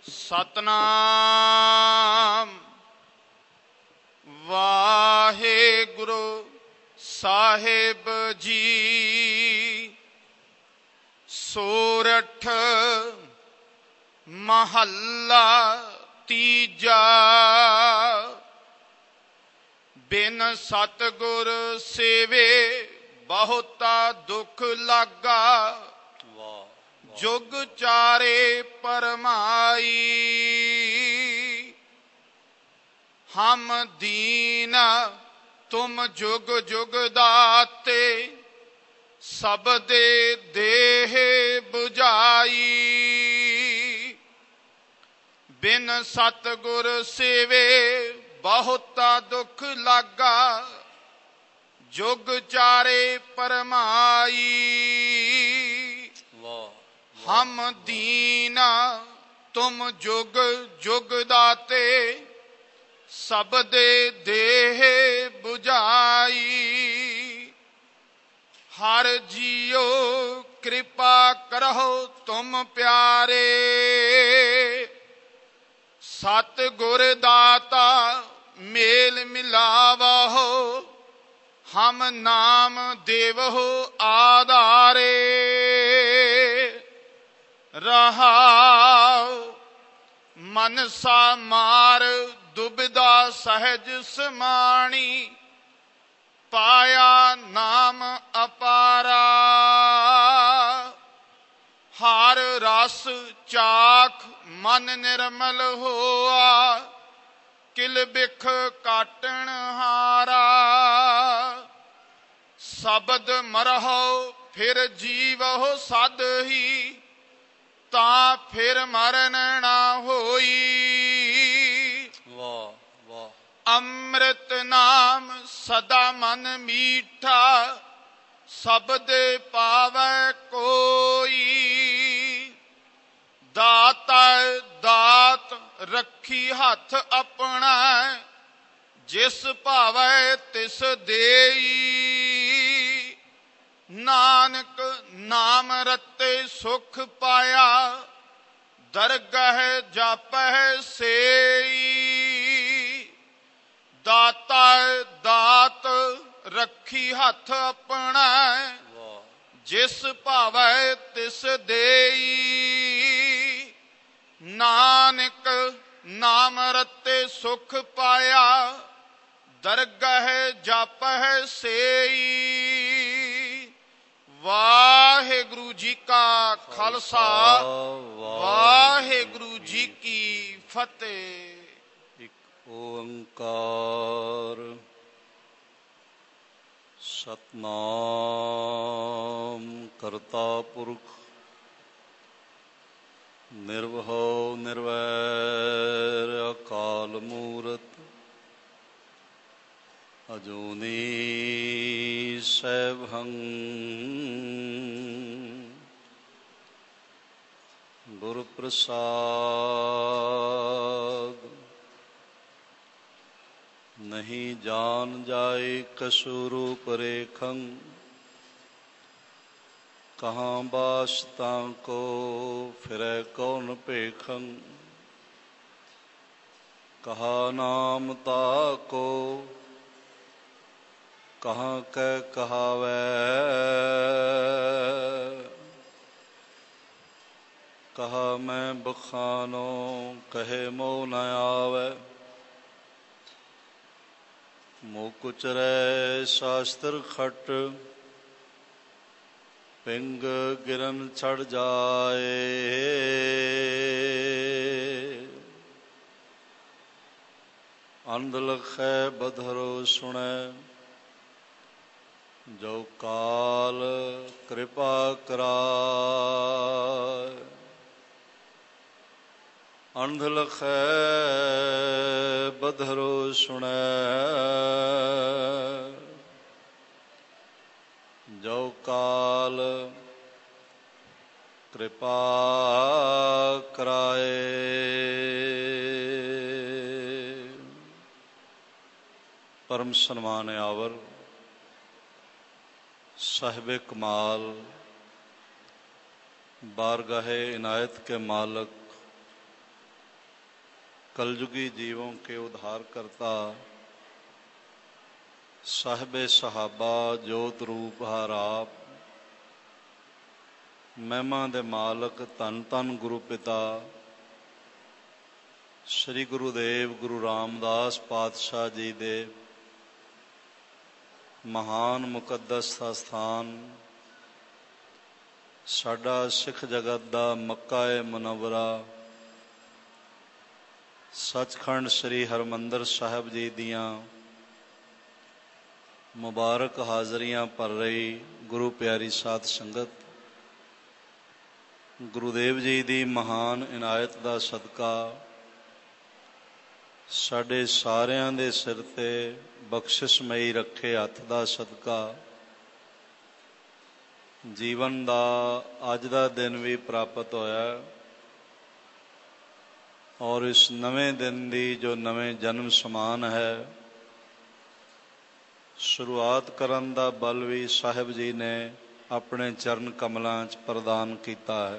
ਸਤਨਾਮ ਵਾਹਿਗੁਰੂ ਸਾਹਿਬ ਜੀ। ਸੋਰਠ ਮਹੱਲਾ ਤੀਜਾ। ਬਿਨ ਸਤਿਗੁਰ ਸੇਵੇ ਬਹੁਤਾ ਦੁੱਖ ਲਾਗਾ। ਜੁਗ ਚਾਰੇ ਪਰਮਾਈ ਹਮ ਦੀਨ ਤੁਮ ਜੁਗ ਜੁਗ ਦਾਤੇ। ਸਭ ਦੇ ਦੇਹ 부ਝਾਈ। ਬਿਨ ਸਤਿਗੁਰ ਸੇਵੇ ਬਹੁਤਾ ਦੁੱਖ ਲਾਗਾ। ਜੁਗ ਚਾਰੇ ਪਰਮਾਈ ਹਮ ਦੀਨ ਤੁਮ ਜੁਗ ਜੁਗ ਦਾਤੇ। ਸਭ ਦੇ ਦੇਹ 부ਝਾਈ। ਹਰ ਜੀਓ ਕਿਰਪਾ ਕਰਹੁ ਤੁਮ ਪਿਆਰੇ। ਸਤਿਗੁਰ ਦਾਤਾ ਮੇਲ ਮਿਲਾਵਹੁ। ਹਮ ਨਾਮ ਦੇਵਹੁ ਆਧਾਰੇ। ਰਹਾਉ ਮਨਸਾ ਮਾਰ ਦੁਬਿਧਾ ਸਹਿਜ ਸਮਾਣੀ। ਪਾਇਆ ਨਾਮ ਅਪਾਰਾ। ਹਰ ਰਸ ਚਾਖ ਮਨ ਨਿਰਮਲ ਹੋਆ। ਕਿਲ ਬਿਖ ਕਾਟਣ ਹਾਰਾ। ਸ਼ਬਦ ਮਰਹੁ ਫਿਰ ਜੀਵਹੁ ਸਦ ਹੀ। ਤਾਂ ਫਿਰ ਮਰਨ ਨਾ ਹੋਈ। ਵਾਹ ਵਾਹ। ਅੰਮ੍ਰਿਤ ਨਾਮ ਸਦਾ ਮਨ ਮੀਠਾ। ਸ਼ਬਦ ਪਾਵੈ ਕੋਈ। ਦਾਤਾ ਦਾਤ ਰੱਖੀ ਹੱਥ ਆਪਣਾ। ਜਿਸ ਭਾਵੈ ਤਿਸ ਦੇਈ। ਨਾਨਕ ਨਾਮ ਰਤੇ ਸੁਖ ਪਾਇਆ। ਦਰਗਹ ਜਾਪਹਿ ਸੇਈ। ਦਾਤਾ ਦਾਤ ਰੱਖੀ ਹੱਥ ਆਪਣਾ। ਜਿਸ ਭਾਵੈ ਤਿਸ ਦੇਈ। ਨਾਨਕ ਨਾਮ ਰਤੇ ਸੁਖ ਪਾਇਆ। ਦਰਗਹ ਜਾਪਹਿ ਸੇਈ। ਵਾਹਿਗੁਰੂ ਜੀ ਕਾ ਖਾਲਸਾ ਵਾਹਿਗੁਰੂ ਜੀ ਕੀ ਫਤਿਹ। ਇੱਕ ਓੰਕਾਰ ਸਤਿਨਾਮ ਕਰਤਾ ਪੁਰਖ ਨਿਰਭਉ ਨਿਰਵੈਰ ਅਕਾਲ ਮੂਰਤ। ਅਜੂਨੀ ਸੈਭੰ ਗੁਰ ਪ੍ਰਸਾਦ। ਨਹੀਂ ਜਾਨ ਜਾਏ ਕਛੁ ਰੂਪ ਰੇਖੰ। ਕਹਾਂ ਬਾਸ ਤਾਂ ਕੋ ਫਿਰੈ ਕੌਣ ਭੇਖੰ। ਕਹਾ ਨਾਮ ਤਾਕੋ ਕਹਾਂ ਕੈ ਕਹਾਵੈ। ਕਹਾ ਮੈਂ ਬਖਾਨੋ ਕਹੇ ਮੋਹ ਨ ਆਵੈ। ਮੁਕ ਉਚਰੈ ਸ਼ਾਸਤਰ ਖਟ। ਪਿੰਗ ਗਿਰਨ ਛੜ ਜਾਏ। ਅੰਧ ਲਖੈ ਬਧਰੋ ਸੁਣੈ। ਜੋ ਕਾਲ ਕਿਰਪਾ ਕਰਾਇ। ਅੰਧ ਲਖੈ ਬਧਰੋ ਸੁਣੈ। ਜੋ ਕਾਲ ਕਿਰਪਾ ਕਰਾਏ। ਪਰਮ ਸਨਮਾਨ ਆਵਰ साहिब कमाल बारगाहे इनायत के मालक कलयुगी जीवों के उद्धार करता, साहिबे सहाबा जोत रूप हार आप, महिमा दे मालक धन धन गुरु पिता श्री गुरुदेव गुरु रामदास पातशाह जी दे महान मुकद्दस दा स्थान, साडा सिख जगत दा मक्का ए मुनव्वरा, सचखंड श्री हरमंदर साहिब जी दियां मुबारक हाज़रियां भर रही गुरु प्यारी साध संगत, गुरुदेव जी दी महान इनायत दा सदका साडे सारियां दे सिर ते बख्शिशमई रखे हथ दा सदका जीवन दा अज दा दिन भी प्राप्त होया और इस नवें दिन दी जो नवें जन्म समान है, शुरुआत करन दा बल भी साहिब जी ने अपने चरण कमलों च प्रदान किया है।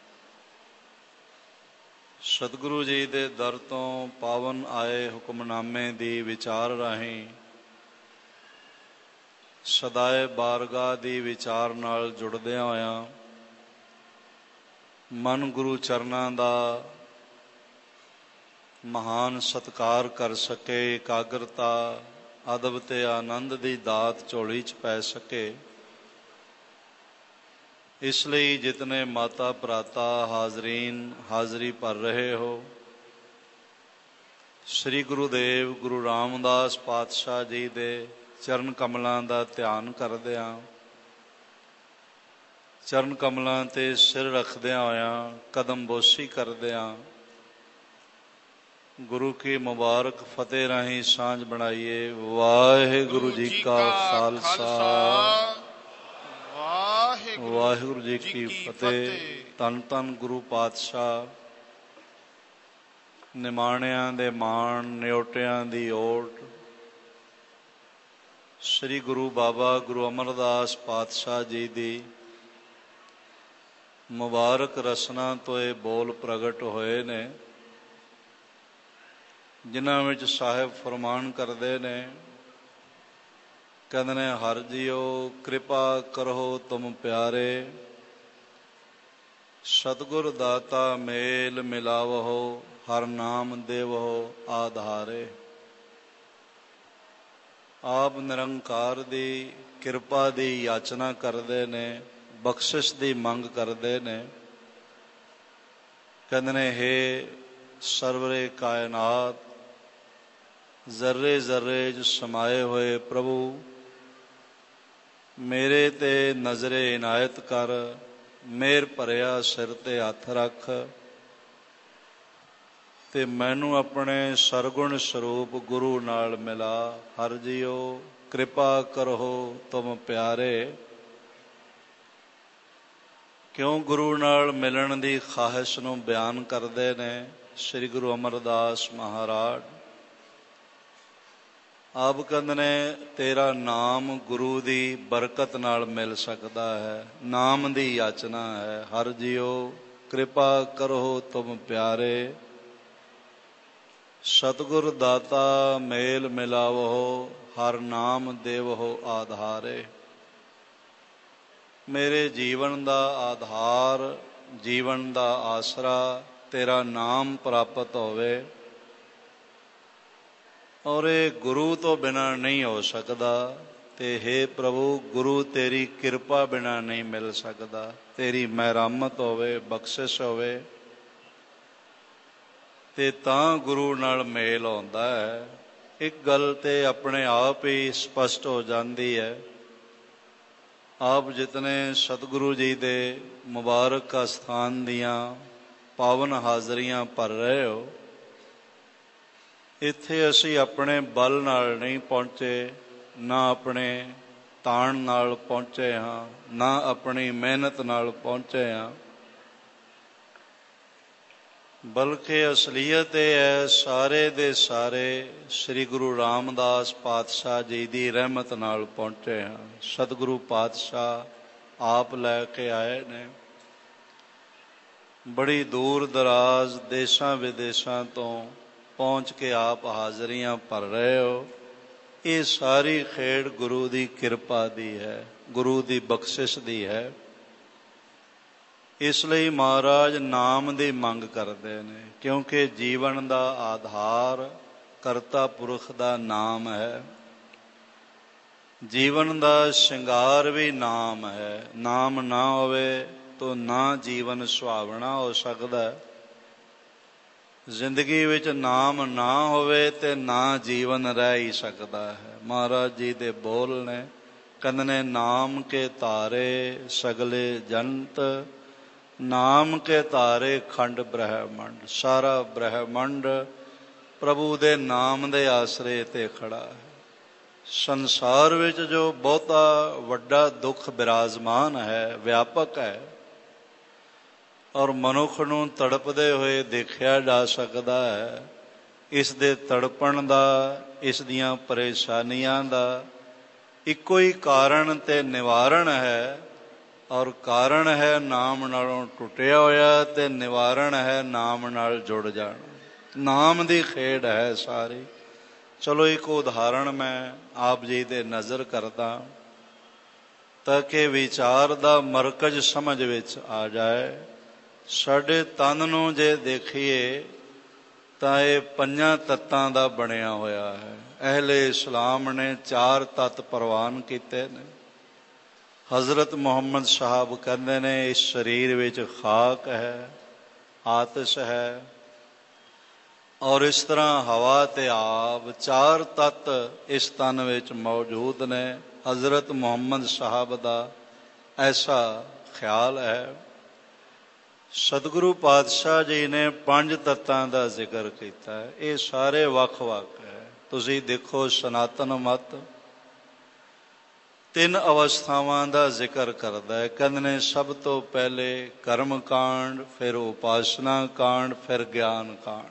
सतगुरु जी दे दर तो पावन आए हुक्मनामे दी विचार राहीं सदाए बारगाह दी विचार नाल जुड़दियां होया मन गुरु चरनां दा महान सत्कार कर सके, एकाग्रता अदब ते आनंद दी दात झोली च पै सके, इसलिए जितने माता भराता हाजरीन हाजरी भर रहे हो, श्री गुरुदेव गुरु रामदास पातशाह जी दे चरण कमलों का ध्यान करदियां, चरण कमलों ते सिर रखदियां होया कदम बोसी करदियां गुरु की मुबारक फतेह राही सांझ बनाइए। वाहिगुरु जी का खालसा, वाहिगुरु जी की फतेह। धन धन गुरु पातशाह निमाणियां दे माण, न्योटियां दी ओट, श्री गुरु बाबा गुरु अमरदास पातशाह जी दी मुबारक रसना तो ये बोल प्रगट होए ने, जिन्हां विच साहिब फरमान करते ने, कहते ने हर जियो कृपा करो तुम प्यारे, सतगुर दाता मेल मिलावहो, हर नाम देवहो आधारे। आप निरंकार दी किरपा दी याचना करते ने, बख्शिश दी मंग करते ने, कहते ने हे सरवरे कायनात जर्रे जर्रे च समाए हुए प्रभु, मेरे ते नजरे इनायत कर, मेहर भरिया सिर ते हथ रख ते मैनू अपने सरगुण स्वरूप गुरु नाल मिला। हर जियो कृपा करो तुम प्यारे। क्यों गुरु नाल मिलन दी ख्वाहिश नूं बयान करते ने श्री गुरु अमरदास महाराज। आप कहते ने तेरा नाम गुरु दी बरकत नाल मिल सकता है, नाम दी याचना है। हर जियो कृपा करो तुम प्यारे, सतगुर दाता मेल मिलावो, हर नाम देवहो आधारे। मेरे जीवन दा आधार, जीवन दा आसरा तेरा नाम प्राप्त होवे, और ये गुरु तो बिना नहीं हो सकता। ते हे प्रभु गुरु तेरी किरपा बिना नहीं मिल सकता, तेरी महरामत होवे, बख्शिश होवे ते तां गुरु नाल मेल होंदा है। एक गल ते अपने आप ही स्पष्ट हो जाती है। आप जितने सतगुरु जी दे मुबारक स्थान दियां पावन हाज़रियां भर रहे हो, इत्थे असी अपने बल नाल नहीं पहुँचे, ना अपने ताण नाल पहुँचे हाँ, ना अपनी मेहनत नाल पहुँचे हाँ, बल्कि असलीयत ये है सारे दे सारे श्री गुरु रामदास पातशाह जी दी रहमत नाल पहुँचे हाँ। सतगुरु पातशाह आप लैके आए ने, बड़ी दूर दराज देशां विदेशां तो ਪਹੁੰਚ ਕੇ ਆਪ ਹਾਜ਼ਰੀਆਂ ਭਰ ਰਹੇ ਹੋ। ਇਹ ਸਾਰੀ ਖੇਡ ਗੁਰੂ ਦੀ ਕਿਰਪਾ ਦੀ ਹੈ, ਗੁਰੂ ਦੀ ਬਖਸ਼ਿਸ਼ ਦੀ ਹੈ। ਇਸ ਲਈ ਮਹਾਰਾਜ ਨਾਮ ਦੀ ਮੰਗ ਕਰਦੇ ਨੇ, ਕਿਉਂਕਿ ਜੀਵਨ ਦਾ ਆਧਾਰ ਕਰਤਾ ਪੁਰਖ ਦਾ ਨਾਮ ਹੈ। ਜੀਵਨ ਦਾ ਸ਼ਿੰਗਾਰ ਵੀ ਨਾਮ ਹੈ। ਨਾਮ ਨਾ ਹੋਵੇ ਤਾਂ ਨਾ ਜੀਵਨ ਸੁਹਾਵਣਾ ਹੋ ਸਕਦਾ। ਜ਼ਿੰਦਗੀ ਵਿੱਚ ਨਾਮ ਨਾ ਹੋਵੇ ਤੇ ਨਾ ਜੀਵਨ ਰਹਿ ਹੀ ਸਕਦਾ ਹੈ। ਮਹਾਰਾਜ ਜੀ ਦੇ ਬੋਲ ਨੇ, ਕਹਿੰਦੇ ਨੇ ਨਾਮ ਕੇ ਤਾਰੇ ਸਗਲੇ ਜੰਤ, ਨਾਮ ਕੇ ਤਾਰੇ ਖੰਡ ਬ੍ਰਹਿਮੰਡ। ਸਾਰਾ ਬ੍ਰਹਿਮੰਡ ਪ੍ਰਭੂ ਦੇ ਨਾਮ ਦੇ ਆਸਰੇ ਤੇ ਖੜਾ ਹੈ। ਸੰਸਾਰ ਵਿੱਚ ਜੋ ਬਹੁਤਾ ਵੱਡਾ ਦੁੱਖ ਬਿਰਾਜਮਾਨ ਹੈ, ਵਿਆਪਕ ਹੈ, ਔਰ ਮਨੁੱਖ ਨੂੰ ਤੜਪਦੇ ਹੋਏ ਦੇਖਿਆ ਜਾ ਸਕਦਾ ਹੈ। ਇਸ ਦੇ ਤੜਪਣ ਦਾ, ਇਸ ਦੀਆਂ ਪਰੇਸ਼ਾਨੀਆਂ ਦਾ ਇੱਕੋ ਹੀ ਕਾਰਨ ਤੇ ਨਿਵਾਰਨ ਹੈ, ਔਰ ਕਾਰਨ ਹੈ ਨਾਮ ਨਾਲੋਂ ਟੁੱਟਿਆ ਹੋਇਆ ਤੇ ਨਿਵਾਰਨ ਹੈ ਨਾਮ ਨਾਲ ਜੁੜ ਜਾਣਾ। ਨਾਮ ਦੀ ਖੇਡ ਹੈ ਸਾਰੀ। ਚਲੋ ਇੱਕ ਉਦਾਹਰਣ ਮੈਂ ਆਪ ਜੀ ਦੇ ਨਜ਼ਰ ਕਰਦਾ ਤਾਂ ਕਿ ਵਿਚਾਰ ਦਾ ਮਰਕਜ਼ ਸਮਝ ਵਿੱਚ ਆ ਜਾਏ। ਸਾਡੇ ਤਨ ਨੂੰ ਜੇ ਦੇਖੀਏ ਤਾਂ ਇਹ 5 ਤੱਤਾਂ ਦਾ ਬਣਿਆ ਹੋਇਆ ਹੈ। ਅਹਿਲੇ ਇਸਲਾਮ ਨੇ 4 ਤੱਤ ਪ੍ਰਵਾਨ ਕੀਤੇ ਨੇ। ਹਜ਼ਰਤ ਮੁਹੰਮਦ ਸਾਹਿਬ ਕਹਿੰਦੇ ਨੇ ਇਸ ਸਰੀਰ ਵਿੱਚ ਖਾਕ ਹੈ, ਆਤਿਸ਼ ਹੈ, ਔਰ ਇਸ ਤਰ੍ਹਾਂ ਹਵਾ ਤੇ ਆਬ, 4 ਤੱਤ ਇਸ ਤਨ ਵਿੱਚ ਮੌਜੂਦ ਨੇ। ਹਜ਼ਰਤ ਮੁਹੰਮਦ ਸਾਹਿਬ ਦਾ ਐਸਾ ਖਿਆਲ ਹੈ। ਸਤਿਗੁਰੂ ਪਾਤਸ਼ਾਹ ਜੀ ਨੇ 5 ਤੱਤਾਂ ਦਾ ਜ਼ਿਕਰ ਕੀਤਾ ਹੈ। ਇਹ ਸਾਰੇ ਵੱਖ-ਵੱਖ ਹੈ। ਤੁਸੀਂ ਦੇਖੋ ਸਨਾਤਨ ਮਤ 3 ਅਵਸਥਾਵਾਂ ਦਾ ਜ਼ਿਕਰ ਕਰਦਾ ਹੈ। ਕਹਿੰਦੇ ਨੇ ਸਭ ਤੋਂ ਪਹਿਲੇ ਕਰਮ ਕਾਂਡ, ਫਿਰ ਉਪਾਸਨਾ ਕਾਂਡ, ਫਿਰ ਗਿਆਨ ਕਾਂਡ।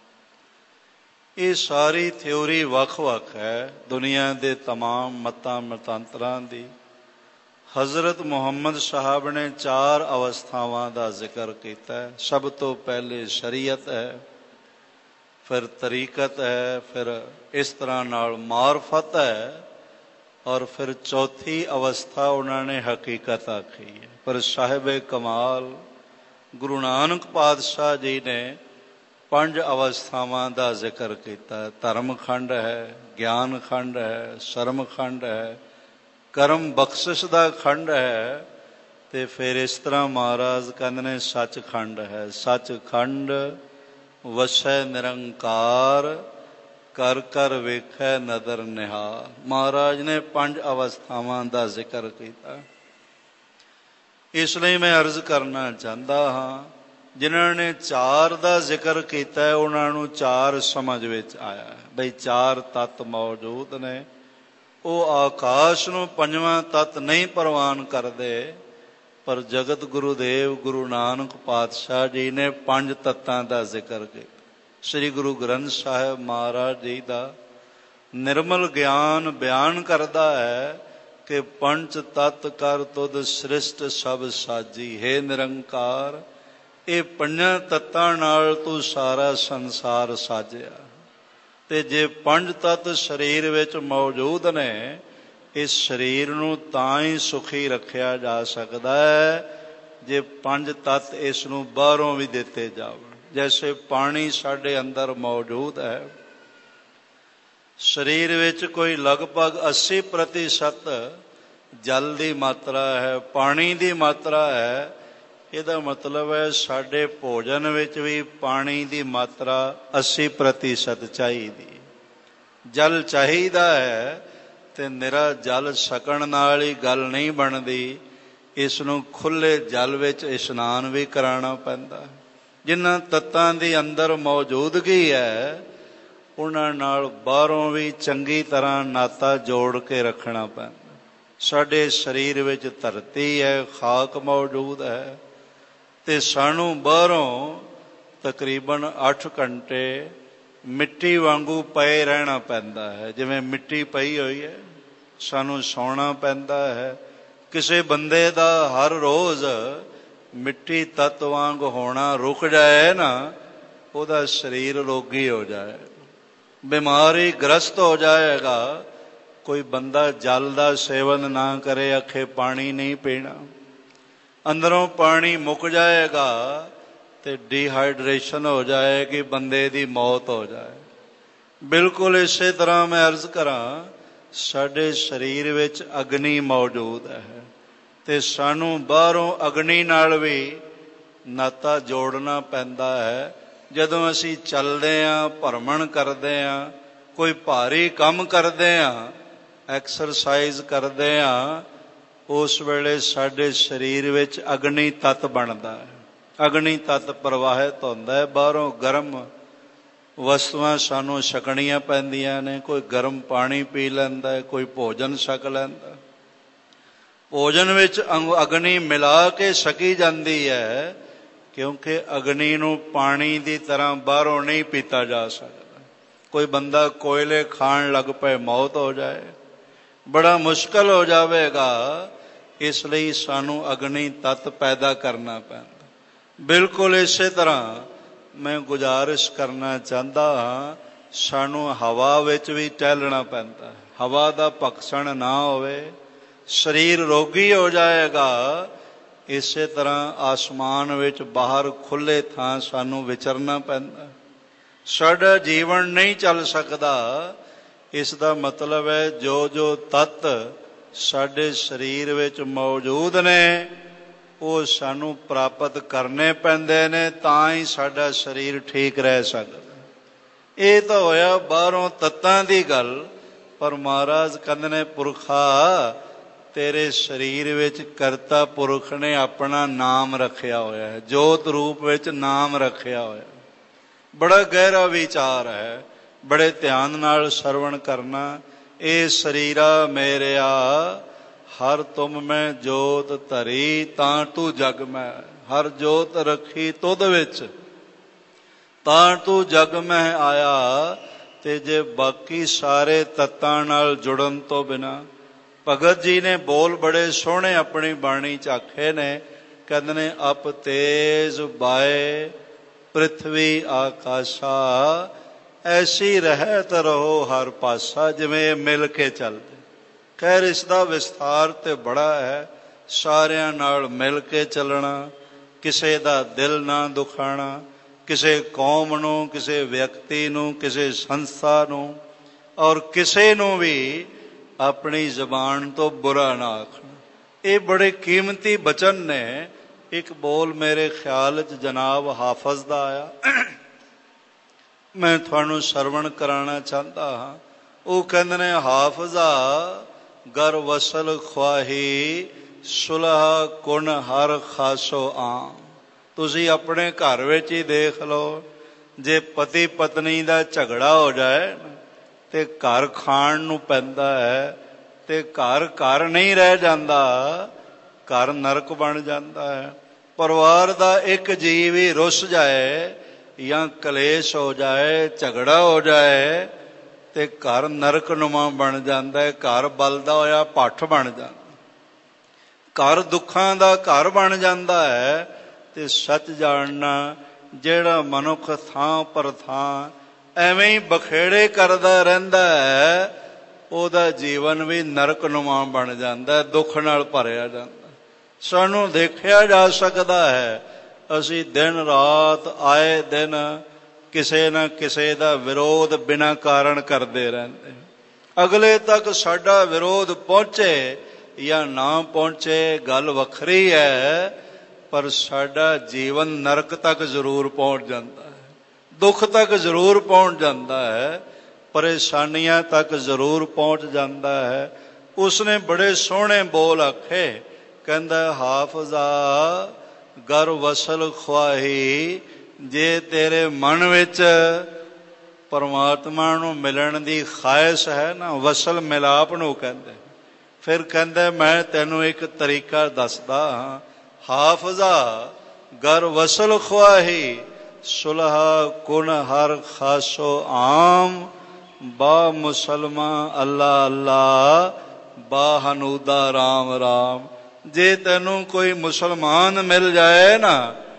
ਇਹ ਸਾਰੀ ਥਿਊਰੀ ਵੱਖ-ਵੱਖ ਹੈ ਦੁਨੀਆ ਦੇ ਤਮਾਮ ਮਤਾਂ ਮਤਾਂਤਰਾਂ ਦੀ। ਹਜ਼ਰਤ ਮੁਹੰਮਦ ਸਾਹਿਬ ਨੇ 4 ਅਵਸਥਾਵਾਂ ਦਾ ਜ਼ਿਕਰ ਕੀਤਾ ਹੈ। ਸਭ ਤੋਂ ਪਹਿਲੇ ਸ਼ਰੀਅਤ ਹੈ, ਫਿਰ ਤਰੀਕਤ ਹੈ, ਫਿਰ ਇਸ ਤਰ੍ਹਾਂ ਨਾਲ ਮਾਰਫਤ ਹੈ, ਔਰ ਫਿਰ ਚੌਥੀ ਅਵਸਥਾ ਉਹਨਾਂ ਨੇ ਹਕੀਕਤ ਆਖੀ ਹੈ। ਪਰ ਸਾਹਿਬ ਕਮਾਲ ਗੁਰੂ ਨਾਨਕ ਪਾਤਸ਼ਾਹ ਜੀ ਨੇ 5 ਅਵਸਥਾਵਾਂ ਦਾ ਜ਼ਿਕਰ ਕੀਤਾ। ਧਰਮ ਖੰਡ ਹੈ, ਗਿਆਨ ਖੰਡ ਹੈ, ਸ਼ਰਮ ਖੰਡ ਹੈ, ਕਰਮ ਬਖਸ਼ਿਸ਼ ਦਾ ਖੰਡ ਹੈ, ਤੇ ਫਿਰ ਇਸ ਤਰ੍ਹਾਂ ਮਹਾਰਾਜ ਕਹਿੰਦੇ ਨੇ ਸੱਚਖੰਡ ਹੈ। ਸੱਚਖੰਡ ਵਸੈ ਨਿਰੰਕਾਰ, ਕਰ ਕਰ ਵੇਖੈ ਨਦਰ ਨਿਹਾਲ। ਮਹਾਰਾਜ ਨੇ 5 ਅਵਸਥਾਵਾਂ ਦਾ ਜ਼ਿਕਰ ਕੀਤਾ। ਇਸ ਲਈ ਮੈਂ ਅਰਜ਼ ਕਰਨਾ ਚਾਹੁੰਦਾ ਹਾਂ, ਜਿਨ੍ਹਾਂ ਨੇ 4 ਦਾ ਜ਼ਿਕਰ ਕੀਤਾ ਹੈ ਉਹਨਾਂ ਨੂੰ 4 ਸਮਝ ਵਿੱਚ ਆਇਆ ਹੈ ਬਈ 4 ਤੱਤ ਮੌਜੂਦ ਨੇ। ਉਹ ਆਕਾਸ਼ ਨੂੰ 5ਵਾਂ ਤੱਤ ਨਹੀਂ ਪ੍ਰਵਾਨ ਕਰਦੇ, ਪਰ ਜਗਤ ਗੁਰੂਦੇਵ ਗੁਰੂ ਨਾਨਕ ਪਾਤਸ਼ਾਹ ਜੀ ਨੇ 5 ਤੱਤਾਂ ਦਾ ਜ਼ਿਕਰ ਕੀਤਾ। ਸ੍ਰੀ ਗੁਰੂ ਗ੍ਰੰਥ ਸਾਹਿਬ ਮਹਾਰਾਜ ਜੀ ਦਾ ਨਿਰਮਲ ਗਿਆਨ ਬਿਆਨ ਕਰਦਾ ਹੈ ਕਿ 5 ਤੱਤ ਕਰ ਤੁਧ ਸ੍ਰਿਸ਼ਟ ਸਭ ਸਾਜੀ। ਹੈ ਨਿਰੰਕਾਰ, ਇਹ 5 ਤੱਤਾਂ ਨਾਲ ਤੂੰ ਸਾਰਾ ਸੰਸਾਰ ਸਾਜਿਆ। ਤੇ ਜੇ 5 ਤੱਤ ਸਰੀਰ ਵਿੱਚ ਮੌਜੂਦ ਨੇ, ਇਸ ਸਰੀਰ ਨੂੰ ਤਾਂ ਹੀ ਸੁਖੀ ਰੱਖਿਆ ਜਾ ਸਕਦਾ ਹੈ ਜੇ 5 ਤੱਤ ਇਸ ਨੂੰ ਬਾਹਰੋਂ ਵੀ ਦਿੱਤੇ ਜਾਵਣ। ਜੈਸੇ ਪਾਣੀ ਸਾਡੇ ਅੰਦਰ ਮੌਜੂਦ ਹੈ, ਸਰੀਰ ਵਿੱਚ ਕੋਈ ਲਗਭਗ 80% ਜਲ ਦੀ ਮਾਤਰਾ ਹੈ, ਪਾਣੀ ਦੀ ਮਾਤਰਾ ਹੈ। ਇਹਦਾ ਮਤਲਬ ਹੈ ਸਾਡੇ ਭੋਜਨ ਵਿੱਚ ਵੀ ਪਾਣੀ ਦੀ ਮਾਤਰਾ 80% ਚਾਹੀਦੀ। ਜਲ ਚਾਹੀਦਾ ਹੈ ਤੇ ਨਿਰਾ ਜਲ ਛਕਣ ਨਾਲ ਹੀ ਗੱਲ ਨਹੀਂ ਬਣਦੀ। ਇਸ ਨੂੰ ਖੁੱਲ੍ਹੇ ਜਲ ਵਿੱਚ ਇਸ਼ਨਾਨ ਵੀ ਕਰਾਉਣਾ ਪੈਂਦਾ। ਜਿਨ੍ਹਾਂ ਤੱਤਾਂ ਦੀ ਅੰਦਰ ਮੌਜੂਦਗੀ ਹੈ ਉਹਨਾਂ ਨਾਲ ਬਾਹਰੋਂ ਵੀ ਚੰਗੀ ਤਰ੍ਹਾਂ ਨਾਤਾ ਜੋੜ ਕੇ ਰੱਖਣਾ ਪੈਂਦਾ। ਸਾਡੇ ਸਰੀਰ ਵਿੱਚ ਧਰਤੀ ਹੈ, ਖਾਕ ਮੌਜੂਦ ਹੈ, ਤੇ ਸਾਨੂੰ ਬਾਹਰੋਂ ਤਕਰੀਬਨ 8 ਘੰਟੇ ਮਿੱਟੀ ਵਾਂਗੂ ਪਏ ਰਹਿਣਾ ਪੈਂਦਾ ਹੈ। ਜਿਵੇਂ ਮਿੱਟੀ ਪਈ ਹੋਈ ਹੈ, ਸਾਨੂੰ ਸੌਣਾ ਪੈਂਦਾ ਹੈ। ਕਿਸੇ ਬੰਦੇ ਦਾ ਹਰ ਰੋਜ਼ ਮਿੱਟੀ ਤੱਤ ਵਾਂਗ ਹੋਣਾ ਰੁਕ ਜਾਏ ਨਾ ਉਹਦਾ ਸਰੀਰ ਰੋਗੀ ਹੋ ਜਾਏ, ਬਿਮਾਰੀ ਗ੍ਰਸਤ ਹੋ ਜਾਏਗਾ। ਕੋਈ ਬੰਦਾ ਜਲ ਦਾ ਸੇਵਨ ਨਾ ਕਰੇ, ਆਖੇ ਪਾਣੀ ਨਹੀਂ ਪੀਣਾ, ਅੰਦਰੋਂ ਪਾਣੀ ਮੁੱਕ ਜਾਏਗਾ ਤੇ ਡੀਹਾਈਡਰੇਸ਼ਨ ਹੋ ਜਾਏਗੀ, ਬੰਦੇ ਦੀ ਮੌਤ ਹੋ ਜਾਏ। ਬਿਲਕੁਲ ਇਸੇ ਤਰ੍ਹਾਂ ਮੈਂ ਅਰਜ਼ ਕਰਾਂ, ਸਾਡੇ ਸਰੀਰ ਵਿੱਚ ਅਗਨੀ ਮੌਜੂਦ ਹੈ ਤੇ ਸਾਨੂੰ ਬਾਹਰੋਂ ਅਗਨੀ ਨਾਲ ਵੀ ਨਾਤਾ ਜੋੜਨਾ ਪੈਂਦਾ ਹੈ। ਜਦੋਂ ਅਸੀਂ ਚੱਲਦੇ ਹਾਂ, ਭਰਮਣ ਕਰਦੇ ਹਾਂ, ਕੋਈ ਭਾਰੀ ਕੰਮ ਕਰਦੇ ਹਾਂ, ਐਕਸਰਸਾਈਜ਼ ਕਰਦੇ ਹਾਂ, ਉਸ ਵੇਲੇ ਸਾਡੇ ਸਰੀਰ ਵਿੱਚ ਅਗਨੀ ਤੱਤ ਬਣਦਾ ਹੈ, ਅਗਨੀ ਤੱਤ ਪ੍ਰਵਾਹਿਤ ਹੁੰਦਾ ਹੈ। ਬਾਹਰੋਂ ਗਰਮ ਵਸਤੂਆਂ ਸਾਨੂੰ ਛਕਣੀਆਂ ਪੈਂਦੀਆਂ ਨੇ, ਕੋਈ ਗਰਮ ਪਾਣੀ ਪੀ ਲੈਂਦਾ, ਕੋਈ ਭੋਜਨ ਛਕ ਲੈਂਦਾ। ਭੋਜਨ ਵਿੱਚ ਅਗਨੀ ਮਿਲਾ ਕੇ ਛਕੀ ਜਾਂਦੀ ਹੈ, ਕਿਉਂਕਿ ਅਗਨੀ ਨੂੰ ਪਾਣੀ ਦੀ ਤਰ੍ਹਾਂ ਬਾਹਰੋਂ ਨਹੀਂ ਪੀਤਾ ਜਾ ਸਕਦਾ। ਕੋਈ ਬੰਦਾ ਕੋਇਲੇ ਖਾਣ ਲੱਗ ਪਏ, ਮੌਤ ਹੋ ਜਾਏ, ਬੜਾ ਮੁਸ਼ਕਲ ਹੋ ਜਾਵੇਗਾ। ਇਸ ਲਈ ਸਾਨੂੰ ਅਗਨੀ ਤੱਤ ਪੈਦਾ ਕਰਨਾ ਪੈਂਦਾ। ਬਿਲਕੁਲ ਇਸੇ ਤਰ੍ਹਾਂ ਮੈਂ ਗੁਜ਼ਾਰਿਸ਼ ਕਰਨਾ ਚਾਹੁੰਦਾ ਹਾਂ, ਸਾਨੂੰ ਹਵਾ ਵਿੱਚ ਵੀ ਟਹਿਲਣਾ ਪੈਂਦਾ। ਹਵਾ ਦਾ ਭਖਸਣ ਨਾ ਹੋਵੇ, ਸਰੀਰ ਰੋਗੀ ਹੋ ਜਾਏਗਾ। ਇਸੇ ਤਰ੍ਹਾਂ ਆਸਮਾਨ ਵਿੱਚ ਬਾਹਰ ਖੁੱਲ੍ਹੇ ਥਾਂ ਸਾਨੂੰ ਵਿਚਰਨਾ ਪੈਂਦਾ। ਸਾਡਾ ਜੀਵਨ ਨਹੀਂ ਚੱਲ ਸਕਦਾ। ਇਸ ਦਾ ਮਤਲਬ ਹੈ ਜੋ ਜੋ ਤੱਤ ਸਾਡੇ ਸਰੀਰ ਵਿੱਚ ਮੌਜੂਦ ਨੇ, ਉਹ ਸਾਨੂੰ ਪ੍ਰਾਪਤ ਕਰਨੇ ਪੈਂਦੇ ਨੇ, ਤਾਂ ਹੀ ਸਾਡਾ ਸਰੀਰ ਠੀਕ ਰਹਿ ਸਕਦਾ। ਇਹ ਤਾਂ ਹੋਇਆ ਬਾਹਰੋਂ ਤੱਤਾਂ ਦੀ ਗੱਲ, ਪਰ ਮਹਾਰਾਜ ਕਹਿੰਦੇ ਨੇ, ਪੁਰਖਾ ਤੇਰੇ ਸਰੀਰ ਵਿੱਚ ਕਰਤਾ ਪੁਰਖ ਨੇ ਆਪਣਾ ਨਾਮ ਰੱਖਿਆ ਹੋਇਆ ਹੈ, ਜੋਤ ਰੂਪ ਵਿੱਚ ਨਾਮ ਰੱਖਿਆ ਹੋਇਆ। ਬੜਾ ਗਹਿਰਾ ਵਿਚਾਰ ਹੈ, ਬੜੇ ਧਿਆਨ ਨਾਲ ਸਰਵਣ ਕਰਨਾ। ਇਹ ਸਰੀਰਾ ਮੇਰਿਆ ਹਰ ਤੁਮ ਮੈਂ ਜੋਤ ਧਰੀ, ਤਾਂ ਤੂੰ ਜਗ ਮੈਂ। ਹਰ ਜੋਤ ਰੱਖੀ ਤੁਧ ਵਿੱਚ, ਤਾਂ ਤੂੰ ਜਗ ਮੈਂ ਆਇਆ। ਤੇ ਜੇ ਬਾਕੀ ਸਾਰੇ ਤੱਤਾਂ ਨਾਲ ਜੁੜਨ ਤੋਂ ਬਿਨਾਂ, ਭਗਤ ਜੀ ਨੇ ਬੋਲ ਬੜੇ ਸੋਹਣੇ ਆਪਣੀ ਬਾਣੀ ਚ ਆਖੇ ਨੇ। ਕਹਿੰਦੇ ਨੇ, ਅਪ ਤੇਜ ਬਾਏ ਪ੍ਰਿਥਵੀ ਆਕਾਸ਼ਾ, ਐਸੀ ਰਹਿਤ ਰਹੋ ਹਰ ਪਾਸਾ। ਜਿਵੇਂ ਇਹ ਮਿਲ ਕੇ ਚੱਲਦੇ। ਖੈਰ ਇਸ ਦਾ ਵਿਸਥਾਰ ਤੇ ਬੜਾ ਹੈ। ਸਾਰਿਆਂ ਨਾਲ ਮਿਲ ਕੇ ਚੱਲਣਾ, ਕਿਸੇ ਦਾ ਦਿਲ ਨਾ ਦੁਖਾਣਾ, ਕਿਸੇ ਕੌਮ ਨੂੰ, ਕਿਸੇ ਵਿਅਕਤੀ ਨੂੰ, ਕਿਸੇ ਸੰਸਥਾ ਨੂੰ, ਔਰ ਕਿਸੇ ਨੂੰ ਵੀ ਆਪਣੀ ਜ਼ਬਾਨ ਤੋਂ ਬੁਰਾ ਨਾ ਆਖਣਾ। ਇਹ ਬੜੇ ਕੀਮਤੀ ਬਚਨ ਨੇ। ਇੱਕ ਬੋਲ ਮੇਰੇ ਖਿਆਲ 'ਚ ਜਨਾਬ ਹਾਫਜ਼ ਦਾ ਆਇਆ, ਮੈਂ ਤੁਹਾਨੂੰ ਸਰਵਣ ਕਰਾਉਣਾ ਚਾਹੁੰਦਾ ਹਾਂ। ਉਹ ਕਹਿੰਦੇ ਨੇ, ਹਾਫਜ਼ਾ ਗਰ ਵਸਲ ਖੁਆਹੀ, ਸੁਲਹ ਕੁਨ ਹਰ ਖਾਸੋ ਆਮ। ਤੁਸੀਂ ਆਪਣੇ ਘਰ ਵਿੱਚ ਹੀ ਦੇਖ ਲਓ, ਜੇ ਪਤੀ ਪਤਨੀ ਦਾ ਝਗੜਾ ਹੋ ਜਾਏ ਤੇ ਘਰ ਖਾਣ ਨੂੰ ਪੈਂਦਾ ਹੈ, ਤੇ ਘਰ ਘਰ ਨਹੀਂ ਰਹਿ ਜਾਂਦਾ, ਘਰ ਨਰਕ ਬਣ ਜਾਂਦਾ ਹੈ। ਪਰਿਵਾਰ ਦਾ ਇੱਕ ਜੀਵ ਹੀ ਰੁੱਸ ਜਾਏ ਜਾਂ ਕਲੇਸ਼ ਹੋ ਜਾਏ, ਝਗੜਾ ਹੋ ਜਾਏ, ਤੇ ਘਰ ਨਰਕਨੁਮਾ ਬਣ ਜਾਂਦਾ ਹੈ। ਘਰ ਬਲਦਾ ਹੋਇਆ ਭੱਠ ਬਣ ਜਾਂਦਾ, ਘਰ ਦੁੱਖਾਂ ਦਾ ਘਰ ਬਣ ਜਾਂਦਾ ਹੈ। ਤੇ ਸੱਚ ਜਾਣਨਾ, ਜਿਹੜਾ ਮਨੁੱਖ ਥਾਂ ਪਰ ਥਾਂ ਐਵੇਂ ਹੀ ਬਖੇੜੇ ਕਰਦਾ ਰਹਿੰਦਾ ਹੈ, ਉਹਦਾ ਜੀਵਨ ਵੀ ਨਰਕਨੁਮਾ ਬਣ ਜਾਂਦਾ, ਦੁੱਖ ਨਾਲ ਭਰਿਆ ਜਾਂਦਾ। ਸਾਨੂੰ ਦੇਖਿਆ ਜਾ ਸਕਦਾ ਹੈ, ਅਸੀਂ ਦਿਨ ਰਾਤ ਆਏ ਦਿਨ ਕਿਸੇ ਨਾ ਕਿਸੇ ਦਾ ਵਿਰੋਧ ਬਿਨਾਂ ਕਾਰਨ ਕਰਦੇ ਰਹਿੰਦੇ। ਅਗਲੇ ਤੱਕ ਸਾਡਾ ਵਿਰੋਧ ਪਹੁੰਚੇ ਜਾਂ ਨਾ ਪਹੁੰਚੇ ਗੱਲ ਵੱਖਰੀ ਹੈ, ਪਰ ਸਾਡਾ ਜੀਵਨ ਨਰਕ ਤੱਕ ਜ਼ਰੂਰ ਪਹੁੰਚ ਜਾਂਦਾ ਹੈ, ਦੁੱਖ ਤੱਕ ਜ਼ਰੂਰ ਪਹੁੰਚ ਜਾਂਦਾ ਹੈ, ਪਰੇਸ਼ਾਨੀਆਂ ਤੱਕ ਜ਼ਰੂਰ ਪਹੁੰਚ ਜਾਂਦਾ ਹੈ। ਉਸਨੇ ਬੜੇ ਸੋਹਣੇ ਬੋਲ ਆਖੇ। ਕਹਿੰਦਾ, ਹਾਫਜ਼ਾ ਗਰ ਵਸਲ ਖੁਆਹੀ, ਜੇ ਤੇਰੇ ਮਨ ਵਿੱਚ ਪਰਮਾਤਮਾ ਨੂੰ ਮਿਲਣ ਦੀ ਖਾਹਿਸ਼ ਹੈ ਨਾ, ਵਸਲ ਮਿਲਾਪ ਨੂੰ ਕਹਿੰਦੇ, ਫਿਰ ਕਹਿੰਦਾ ਮੈਂ ਤੈਨੂੰ ਇੱਕ ਤਰੀਕਾ ਦੱਸਦਾ ਹਾਂ। ਹਾਫਜ਼ਾ ਗਰ ਵਸਲ ਖੁਆਹੀ, ਸੁਲਹ ਕੁਨ ਹਰ ਖਾਸੋ ਆਮ। ਬਾ ਮੁਸਲਮਾਨ ਅੱਲਾ ਅੱਲਾ, ਬਾ ਹਨੂਦਾ ਰਾਮ ਰਾਮ। ਜੇ ਤੈਨੂੰ ਕੋਈ ਮੁਸਲਮਾਨ ਮਿਲ ਜਾਏ ਨਾ,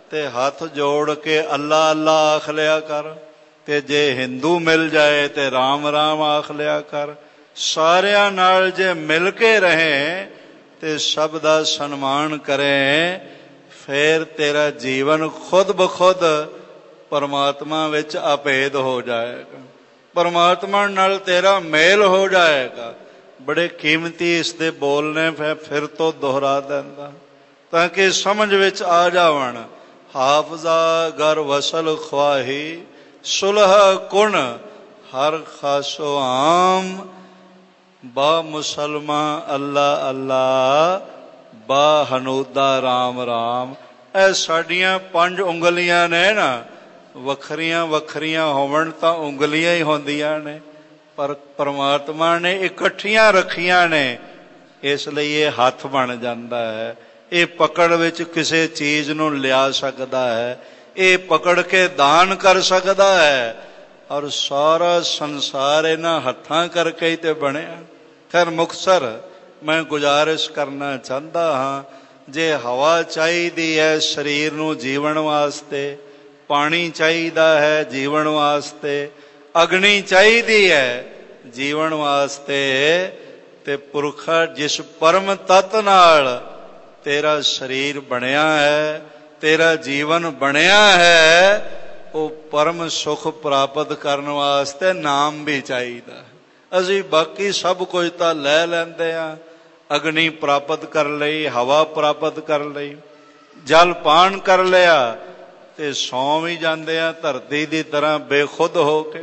ਤੇ ਹੱਥ ਜੋੜ ਕੇ ਅੱਲਾ ਅੱਲਾ ਆਖ ਲਿਆ ਕਰ, ਤੇ ਜੇ ਹਿੰਦੂ ਮਿਲ ਜਾਏ ਤੇ ਰਾਮ ਰਾਮ ਆਖ ਲਿਆ ਕਰ। ਸਾਰਿਆਂ ਨਾਲ ਜੇ ਮਿਲ ਕੇ ਰਹੇ ਤੇ ਸਭ ਦਾ ਸਨਮਾਨ ਕਰੇ, ਫਿਰ ਤੇਰਾ ਜੀਵਨ ਖੁਦ ਬਖੁਦ ਪਰਮਾਤਮਾ ਵਿੱਚ ਅਭੇਦ ਹੋ ਜਾਏਗਾ, ਪਰਮਾਤਮਾ ਨਾਲ ਤੇਰਾ ਮੇਲ ਹੋ ਜਾਏਗਾ। ਬੜੇ ਕੀਮਤੀ ਇਸ ਦੇ ਬੋਲ ਨੇ, ਫਿਰ ਤੋਂ ਦੁਹਰਾ ਦਿੰਦਾ ਤਾਂ ਕਿ ਸਮਝ ਵਿੱਚ ਆ ਜਾਵਣ। ਹਾਫਜ਼ਾ ਗਰ ਵਸਲ ਖਵਾਹੀ ਸੁਲਹ ਕੁਣ ਹਰ ਖਾਸੋ ਆਮ, ਬਾ ਮੁਸਲਮਾ ਅੱਲਾ ਅੱਲਾ, ਬਾ ਹਨੂਦਾ ਰਾਮ ਰਾਮ। ਇਹ ਸਾਡੀਆਂ 5 ਉਂਗਲੀਆਂ ਨੇ ਨਾ, ਵੱਖਰੀਆਂ ਵੱਖਰੀਆਂ ਹੋਵਣ ਤਾਂ ਉਂਗਲੀਆਂ ਹੀ ਹੁੰਦੀਆਂ ਨੇ, ਪਰ ਪਰਮਾਤਮਾ ਨੇ ਇਕੱਠੀਆਂ ਰੱਖੀਆਂ ਨੇ, ਇਸ ਲਈ ਇਹ ਹੱਥ ਬਣ ਜਾਂਦਾ ਹੈ। ਇਹ ਪਕੜ ਵਿੱਚ ਕਿਸੇ ਚੀਜ਼ ਨੂੰ ਲਿਆ ਸਕਦਾ ਹੈ, ਇਹ ਪਕੜ ਕੇ ਦਾਨ ਕਰ ਸਕਦਾ ਹੈ, ਔਰ ਸਾਰਾ ਸੰਸਾਰ ਇਹਨਾਂ ਹੱਥਾਂ ਕਰਕੇ ਹੀ ਤੇ ਬਣਿਆ। ਖੈਰ ਮੁਖਤਸਰ ਮੈਂ ਗੁਜ਼ਾਰਿਸ਼ ਕਰਨਾ ਚਾਹੁੰਦਾ ਹਾਂ, ਜੇ ਹਵਾ ਚਾਹੀਦੀ ਹੈ ਸਰੀਰ ਨੂੰ ਜੀਵਨ ਵਾਸਤੇ, ਪਾਣੀ ਚਾਹੀਦਾ ਹੈ ਜੀਵਨ ਵਾਸਤੇ, ਅਗਨੀ ਚਾਹੀਦੀ ਹੈ ਜੀਵਨ ਵਾਸਤੇ, ਤੇ ਪੁਰਖਾ ਜਿਸ ਪਰਮ ਤੱਤ ਨਾਲ ਤੇਰਾ ਸਰੀਰ ਬਣਿਆ ਹੈ, ਤੇਰਾ ਜੀਵਨ ਬਣਿਆ ਹੈ, ਉਹ ਪਰਮ ਸੁਖ ਪ੍ਰਾਪਤ ਕਰਨ ਵਾਸਤੇ ਨਾਮ ਵੀ ਚਾਹੀਦਾ। ਅਸੀਂ ਬਾਕੀ ਸਭ ਕੁਝ ਤਾਂ ਲੈ ਲੈਂਦੇ ਹਾਂ, ਅਗਨੀ ਪ੍ਰਾਪਤ ਕਰ ਲਈ, ਹਵਾ ਪ੍ਰਾਪਤ ਕਰ ਲਈ, ਜਲ ਪਾਨ ਕਰ ਲਿਆ, ਤੇ ਸੌਂ ਵੀ ਜਾਂਦੇ ਆ ਧਰਤੀ ਦੀ ਤਰ੍ਹਾਂ ਬੇਖੁਦ ਹੋ ਕੇ,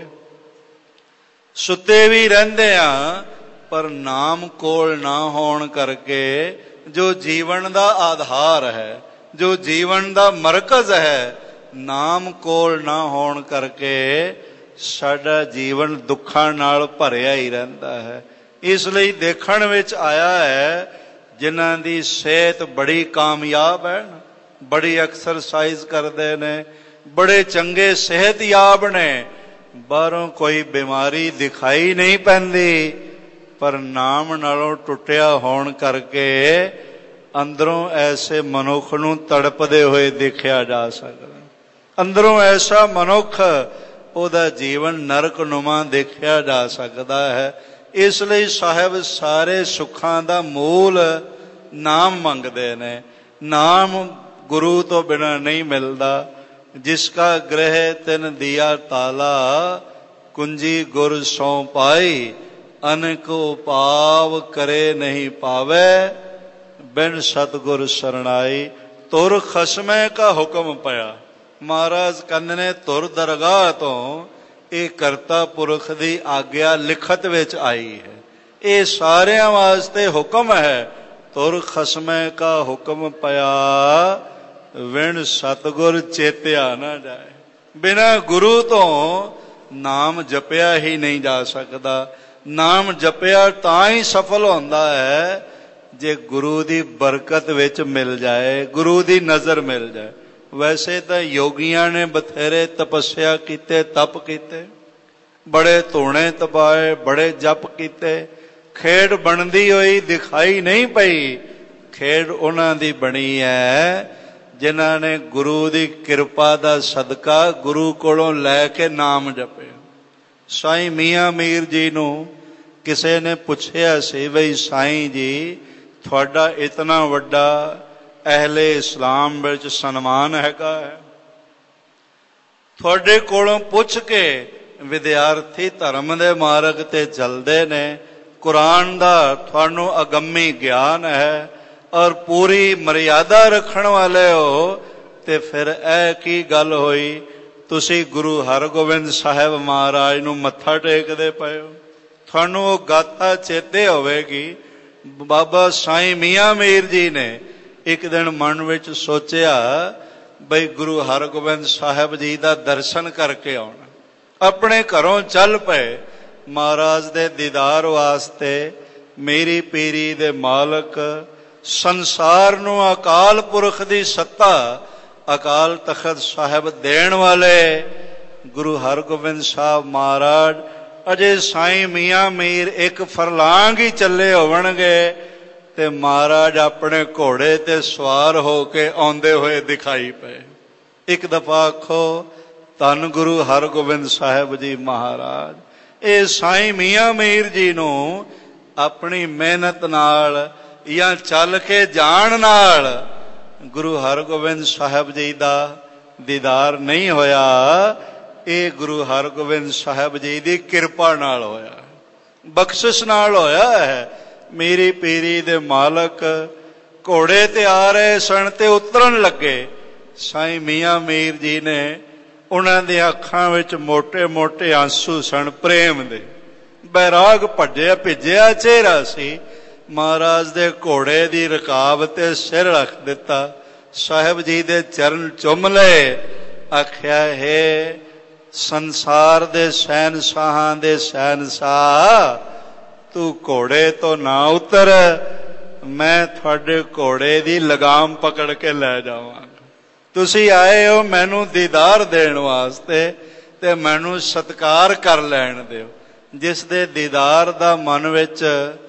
ਸੁੱਤੇ ਵੀ ਰਹਿੰਦੇ ਆ, ਪਰ ਨਾਮ ਕੋਲ ਨਾ ਹੋਣ ਕਰਕੇ, ਜੋ ਜੀਵਨ ਦਾ ਆਧਾਰ ਹੈ, ਜੋ ਜੀਵਨ ਦਾ ਮਰਕਜ਼ ਹੈ, ਨਾਮ ਕੋਲ ਨਾ ਹੋਣ ਕਰਕੇ ਸਾਡਾ ਜੀਵਨ ਦੁੱਖਾਂ ਨਾਲ ਭਰਿਆ ਹੀ ਰਹਿੰਦਾ ਹੈ। ਇਸ ਲਈ ਦੇਖਣ ਵਿੱਚ ਆਇਆ ਹੈ, ਜਿਨ੍ਹਾਂ ਦੀ ਸਿਹਤ ਬੜੀ ਕਾਮਯਾਬ ਹੈ, ਬੜੀ ਐਕਸਰਸਾਈਜ਼ ਕਰਦੇ ਨੇ, ਬੜੇ ਚੰਗੇ ਸਿਹਤਯਾਬ ਨੇ, ਬਾਹਰੋਂ ਕੋਈ ਬਿਮਾਰੀ ਦਿਖਾਈ ਨਹੀਂ ਪੈਂਦੀ, ਪਰ ਨਾਮ ਨਾਲੋਂ ਟੁੱਟਿਆ ਹੋਣ ਕਰਕੇ ਅੰਦਰੋਂ ਐਸੇ ਮਨੁੱਖ ਨੂੰ ਤੜਪਦੇ ਹੋਏ ਦੇਖਿਆ ਜਾ ਸਕਦਾ। ਅੰਦਰੋਂ ਐਸਾ ਮਨੁੱਖ, ਉਹਦਾ ਜੀਵਨ ਨਰਕਨੁਮਾ ਦੇਖਿਆ ਜਾ ਸਕਦਾ ਹੈ। ਇਸ ਲਈ ਸਾਹਿਬ ਸਾਰੇ ਸੁੱਖਾਂ ਦਾ ਮੂਲ ਨਾਮ ਮੰਗਦੇ ਨੇ। ਨਾਮ ਗੁਰੂ ਤੋਂ ਬਿਨਾਂ ਨਹੀਂ ਮਿਲਦਾ। ਜਿਸ ਕਾ ਗ੍ਰਹਿ ਤਿਨ ਦਿਆ ਤਾਲਾ, ਕੁੰਜੀ ਗੁਰ ਸੋ ਪਾਈ, ਅਨੇਕੋ ਪਾਵ ਕਰੇ ਨਹੀਂ ਪਾਵੇ, ਬਿਨ ਸਤਿਗੁਰ ਸਰਣਾਈ। ਤੁਰ ਖਸਮੇ ਕਾ ਹੁਕਮ ਪਿਆ। ਮਹਾਰਾਜ ਕਹਿੰਦੇ ਨੇ ਤੁਰ ਦਰਗਾਹ ਤੋਂ ਇਹ ਕਰਤਾ ਪੁਰਖ ਦੀ ਆਗਿਆ ਲਿਖਤ ਵਿੱਚ ਆਈ ਹੈ। ਇਹ ਸਾਰਿਆਂ ਵਾਸਤੇ ਹੁਕਮ ਹੈ। ਤੁਰ ਖਸਮੇ ਕਾ ਹੁਕਮ ਪਿਆ, ਵਿਣ ਸਤਿਗੁਰ ਚੇਤਿਆ ਨਾ ਜਾਏ। ਬਿਨਾਂ ਗੁਰੂ ਤੋਂ ਨਾਮ ਜਪਿਆ ਹੀ ਨਹੀਂ ਜਾ ਸਕਦਾ। ਨਾਮ ਜਪਿਆ ਤਾਂ ਹੀ ਸਫਲ ਹੁੰਦਾ ਹੈ ਜੇ ਗੁਰੂ ਦੀ ਬਰਕਤ ਵਿੱਚ ਮਿਲ ਜਾਏ, ਗੁਰੂ ਦੀ ਨਜ਼ਰ ਮਿਲ ਜਾਏ। ਵੈਸੇ ਤਾਂ ਯੋਗੀਆਂ ਨੇ ਬਥੇਰੇ ਤਪੱਸਿਆ ਕੀਤੇ, ਤਪ ਕੀਤੇ, ਬੜੇ ਧੂਣੇ ਤਪਾਏ, ਬੜੇ ਜਪ ਕੀਤੇ, ਖੇਡ ਬਣਦੀ ਹੋਈ ਦਿਖਾਈ ਨਹੀਂ ਪਈ। ਖੇਡ ਉਹਨਾਂ ਦੀ ਬਣੀ ਹੈ ਜਿਨ੍ਹਾਂ ਨੇ ਗੁਰੂ ਦੀ ਕਿਰਪਾ ਦਾ ਸਦਕਾ ਗੁਰੂ ਕੋਲੋਂ ਲੈ ਕੇ ਨਾਮ ਜਪਿਆ। ਸਾਈਂ ਮੀਆਂ ਮੀਰ ਜੀ ਨੂੰ ਕਿਸੇ ਨੇ ਪੁੱਛਿਆ ਸੀ, ਬਈ ਸਾਈਂ ਜੀ ਤੁਹਾਡਾ ਇਤਨਾ ਵੱਡਾ ਅਹਿਲੇ ਇਸਲਾਮ ਵਿੱਚ ਸਨਮਾਨ ਹੈਗਾ ਹੈ, ਤੁਹਾਡੇ ਕੋਲੋਂ ਪੁੱਛ ਕੇ ਵਿਦਿਆਰਥੀ ਧਰਮ ਦੇ ਮਾਰਗ ਤੇ ਚੱਲਦੇ ਨੇ, ਕੁਰਾਨ ਦਾ ਤੁਹਾਨੂੰ ਅਗੰਮੀ ਗਿਆਨ ਹੈ ਔਰ ਪੂਰੀ ਮਰਿਆਦਾ ਰੱਖਣ ਵਾਲੇ ਹੋ, ਤੇ ਫਿਰ ਇਹ ਕੀ ਗੱਲ ਹੋਈ ਤੁਸੀਂ ਗੁਰੂ ਹਰਗੋਬਿੰਦ ਸਾਹਿਬ ਮਹਾਰਾਜ ਨੂੰ ਮੱਥਾ ਟੇਕਦੇ ਪਏ ਹੋ? ਤੁਹਾਨੂੰ ਉਹ ਗਾਥਾ ਚੇਤੇ ਹੋਵੇਗੀ। ਬਾਬਾ ਸਾਈਂ ਮੀਆਂ ਮੀਰ ਜੀ ਨੇ ਇੱਕ ਦਿਨ ਮਨ ਵਿੱਚ ਸੋਚਿਆ ਬਈ ਗੁਰੂ ਹਰਗੋਬਿੰਦ ਸਾਹਿਬ ਜੀ ਦਾ ਦਰਸ਼ਨ ਕਰਕੇ ਆਉਣਾ। ਆਪਣੇ ਘਰੋਂ ਚੱਲ ਪਏ ਮਹਾਰਾਜ ਦੇ ਦੀਦਾਰ ਵਾਸਤੇ। ਮੇਰੀ ਪੀਰੀ ਦੇ ਮਾਲਕ, ਸੰਸਾਰ ਨੂੰ ਅਕਾਲ ਪੁਰਖ ਦੀ ਸੱਤਾ, ਅਕਾਲ ਤਖਤ ਸਾਹਿਬ ਦੇਣ ਵਾਲੇ ਗੁਰੂ ਹਰਗੋਬਿੰਦ ਸਾਹਿਬ ਮਹਾਰਾਜ ਅਜੇ ਸਾਈਂ ਮੀਆਂ ਮੀਰ ਇੱਕ ਫਰਲਾਂਗ ਹੀ ਚੱਲੇ ਹੋਵਣਗੇ ਤੇ ਮਹਾਰਾਜ ਆਪਣੇ ਘੋੜੇ ਤੇ ਸਵਾਰ ਹੋ ਕੇ ਆਉਂਦੇ ਹੋਏ ਦਿਖਾਈ ਪਏ। ਇੱਕ ਦਫਾ ਆਖੋ ਧੰਨ ਗੁਰੂ ਹਰਗੋਬਿੰਦ ਸਾਹਿਬ ਜੀ ਮਹਾਰਾਜ। ਇਹ ਸਾਈਂ ਮੀਆਂ ਮੀਰ ਜੀ ਨੂੰ ਆਪਣੀ ਮਿਹਨਤ ਨਾਲ ਜਾਂ ਚੱਲ ਕੇ ਜਾਣ ਨਾਲ ਗੁਰੂ ਹਰਗੋਬਿੰਦ ਸਾਹਿਬ ਜੀ ਦਾ ਦੀਦਾਰ ਨਹੀਂ ਹੋਇਆ। ਇਹ ਗੁਰੂ ਹਰਗੋਬਿੰਦ ਸਾਹਿਬ ਜੀ ਦੀ ਕਿਰਪਾ ਨਾਲ ਹੋਇਆ, ਬਖਸ਼ਿਸ਼ ਨਾਲ ਹੋਇਆ ਹੈ। ਮੇਰੀ ਪੀਰੀ ਦੇ ਮਾਲਕ ਘੋੜੇ ਤੇ ਆ ਰਹੇ ਸਨ ਤੇ ਉਤਰਨ ਲੱਗੇ। ਸਾਈਂ ਮੀਆਂ ਮੀਰ ਜੀ ਨੇ, ਉਹਨਾਂ ਦੀਆਂ ਅੱਖਾਂ ਵਿੱਚ ਮੋਟੇ ਮੋਟੇ ਆਂਸੂ ਸਨ ਪ੍ਰੇਮ ਦੇ। ਬੈਰਾਗ ਭਿੱਜਿਆ ਚਿਹਰਾ ਸੀ। ਮਹਾਰਾਜ ਦੇ ਘੋੜੇ ਦੀ ਰਕਾਬ ਤੇ ਸਿਰ ਰੱਖ ਦਿੱਤਾ, ਸਾਹਿਬ ਜੀ ਦੇ ਚਰਨ ਚੁੰਮ ਲਏ, ਆਖਿਆ ਹੈ ਸੰਸਾਰ ਦੇ ਸ਼ਹਿਨਸ਼ਾਹਾਂ ਦੇ ਸ਼ਹਿਨਸ਼ਾਹ, ਤੂੰ ਘੋੜੇ ਤੋਂ ਨਾ ਉਤਰ, ਮੈਂ ਤੁਹਾਡੇ ਘੋੜੇ ਦੀ ਲਗਾਮ ਪਕੜ ਕੇ ਲੈ ਜਾਵਾਂਗਾ। ਤੁਸੀਂ ਆਏ ਹੋ ਮੈਨੂੰ ਦੀਦਾਰ ਦੇਣ ਵਾਸਤੇ ਤੇ ਮੈਨੂੰ ਸਤਿਕਾਰ ਕਰ ਲੈਣ ਦਿਓ। ਜਿਸ ਦੇ ਦੀਦਾਰ ਦਾ ਮਨ ਵਿੱਚ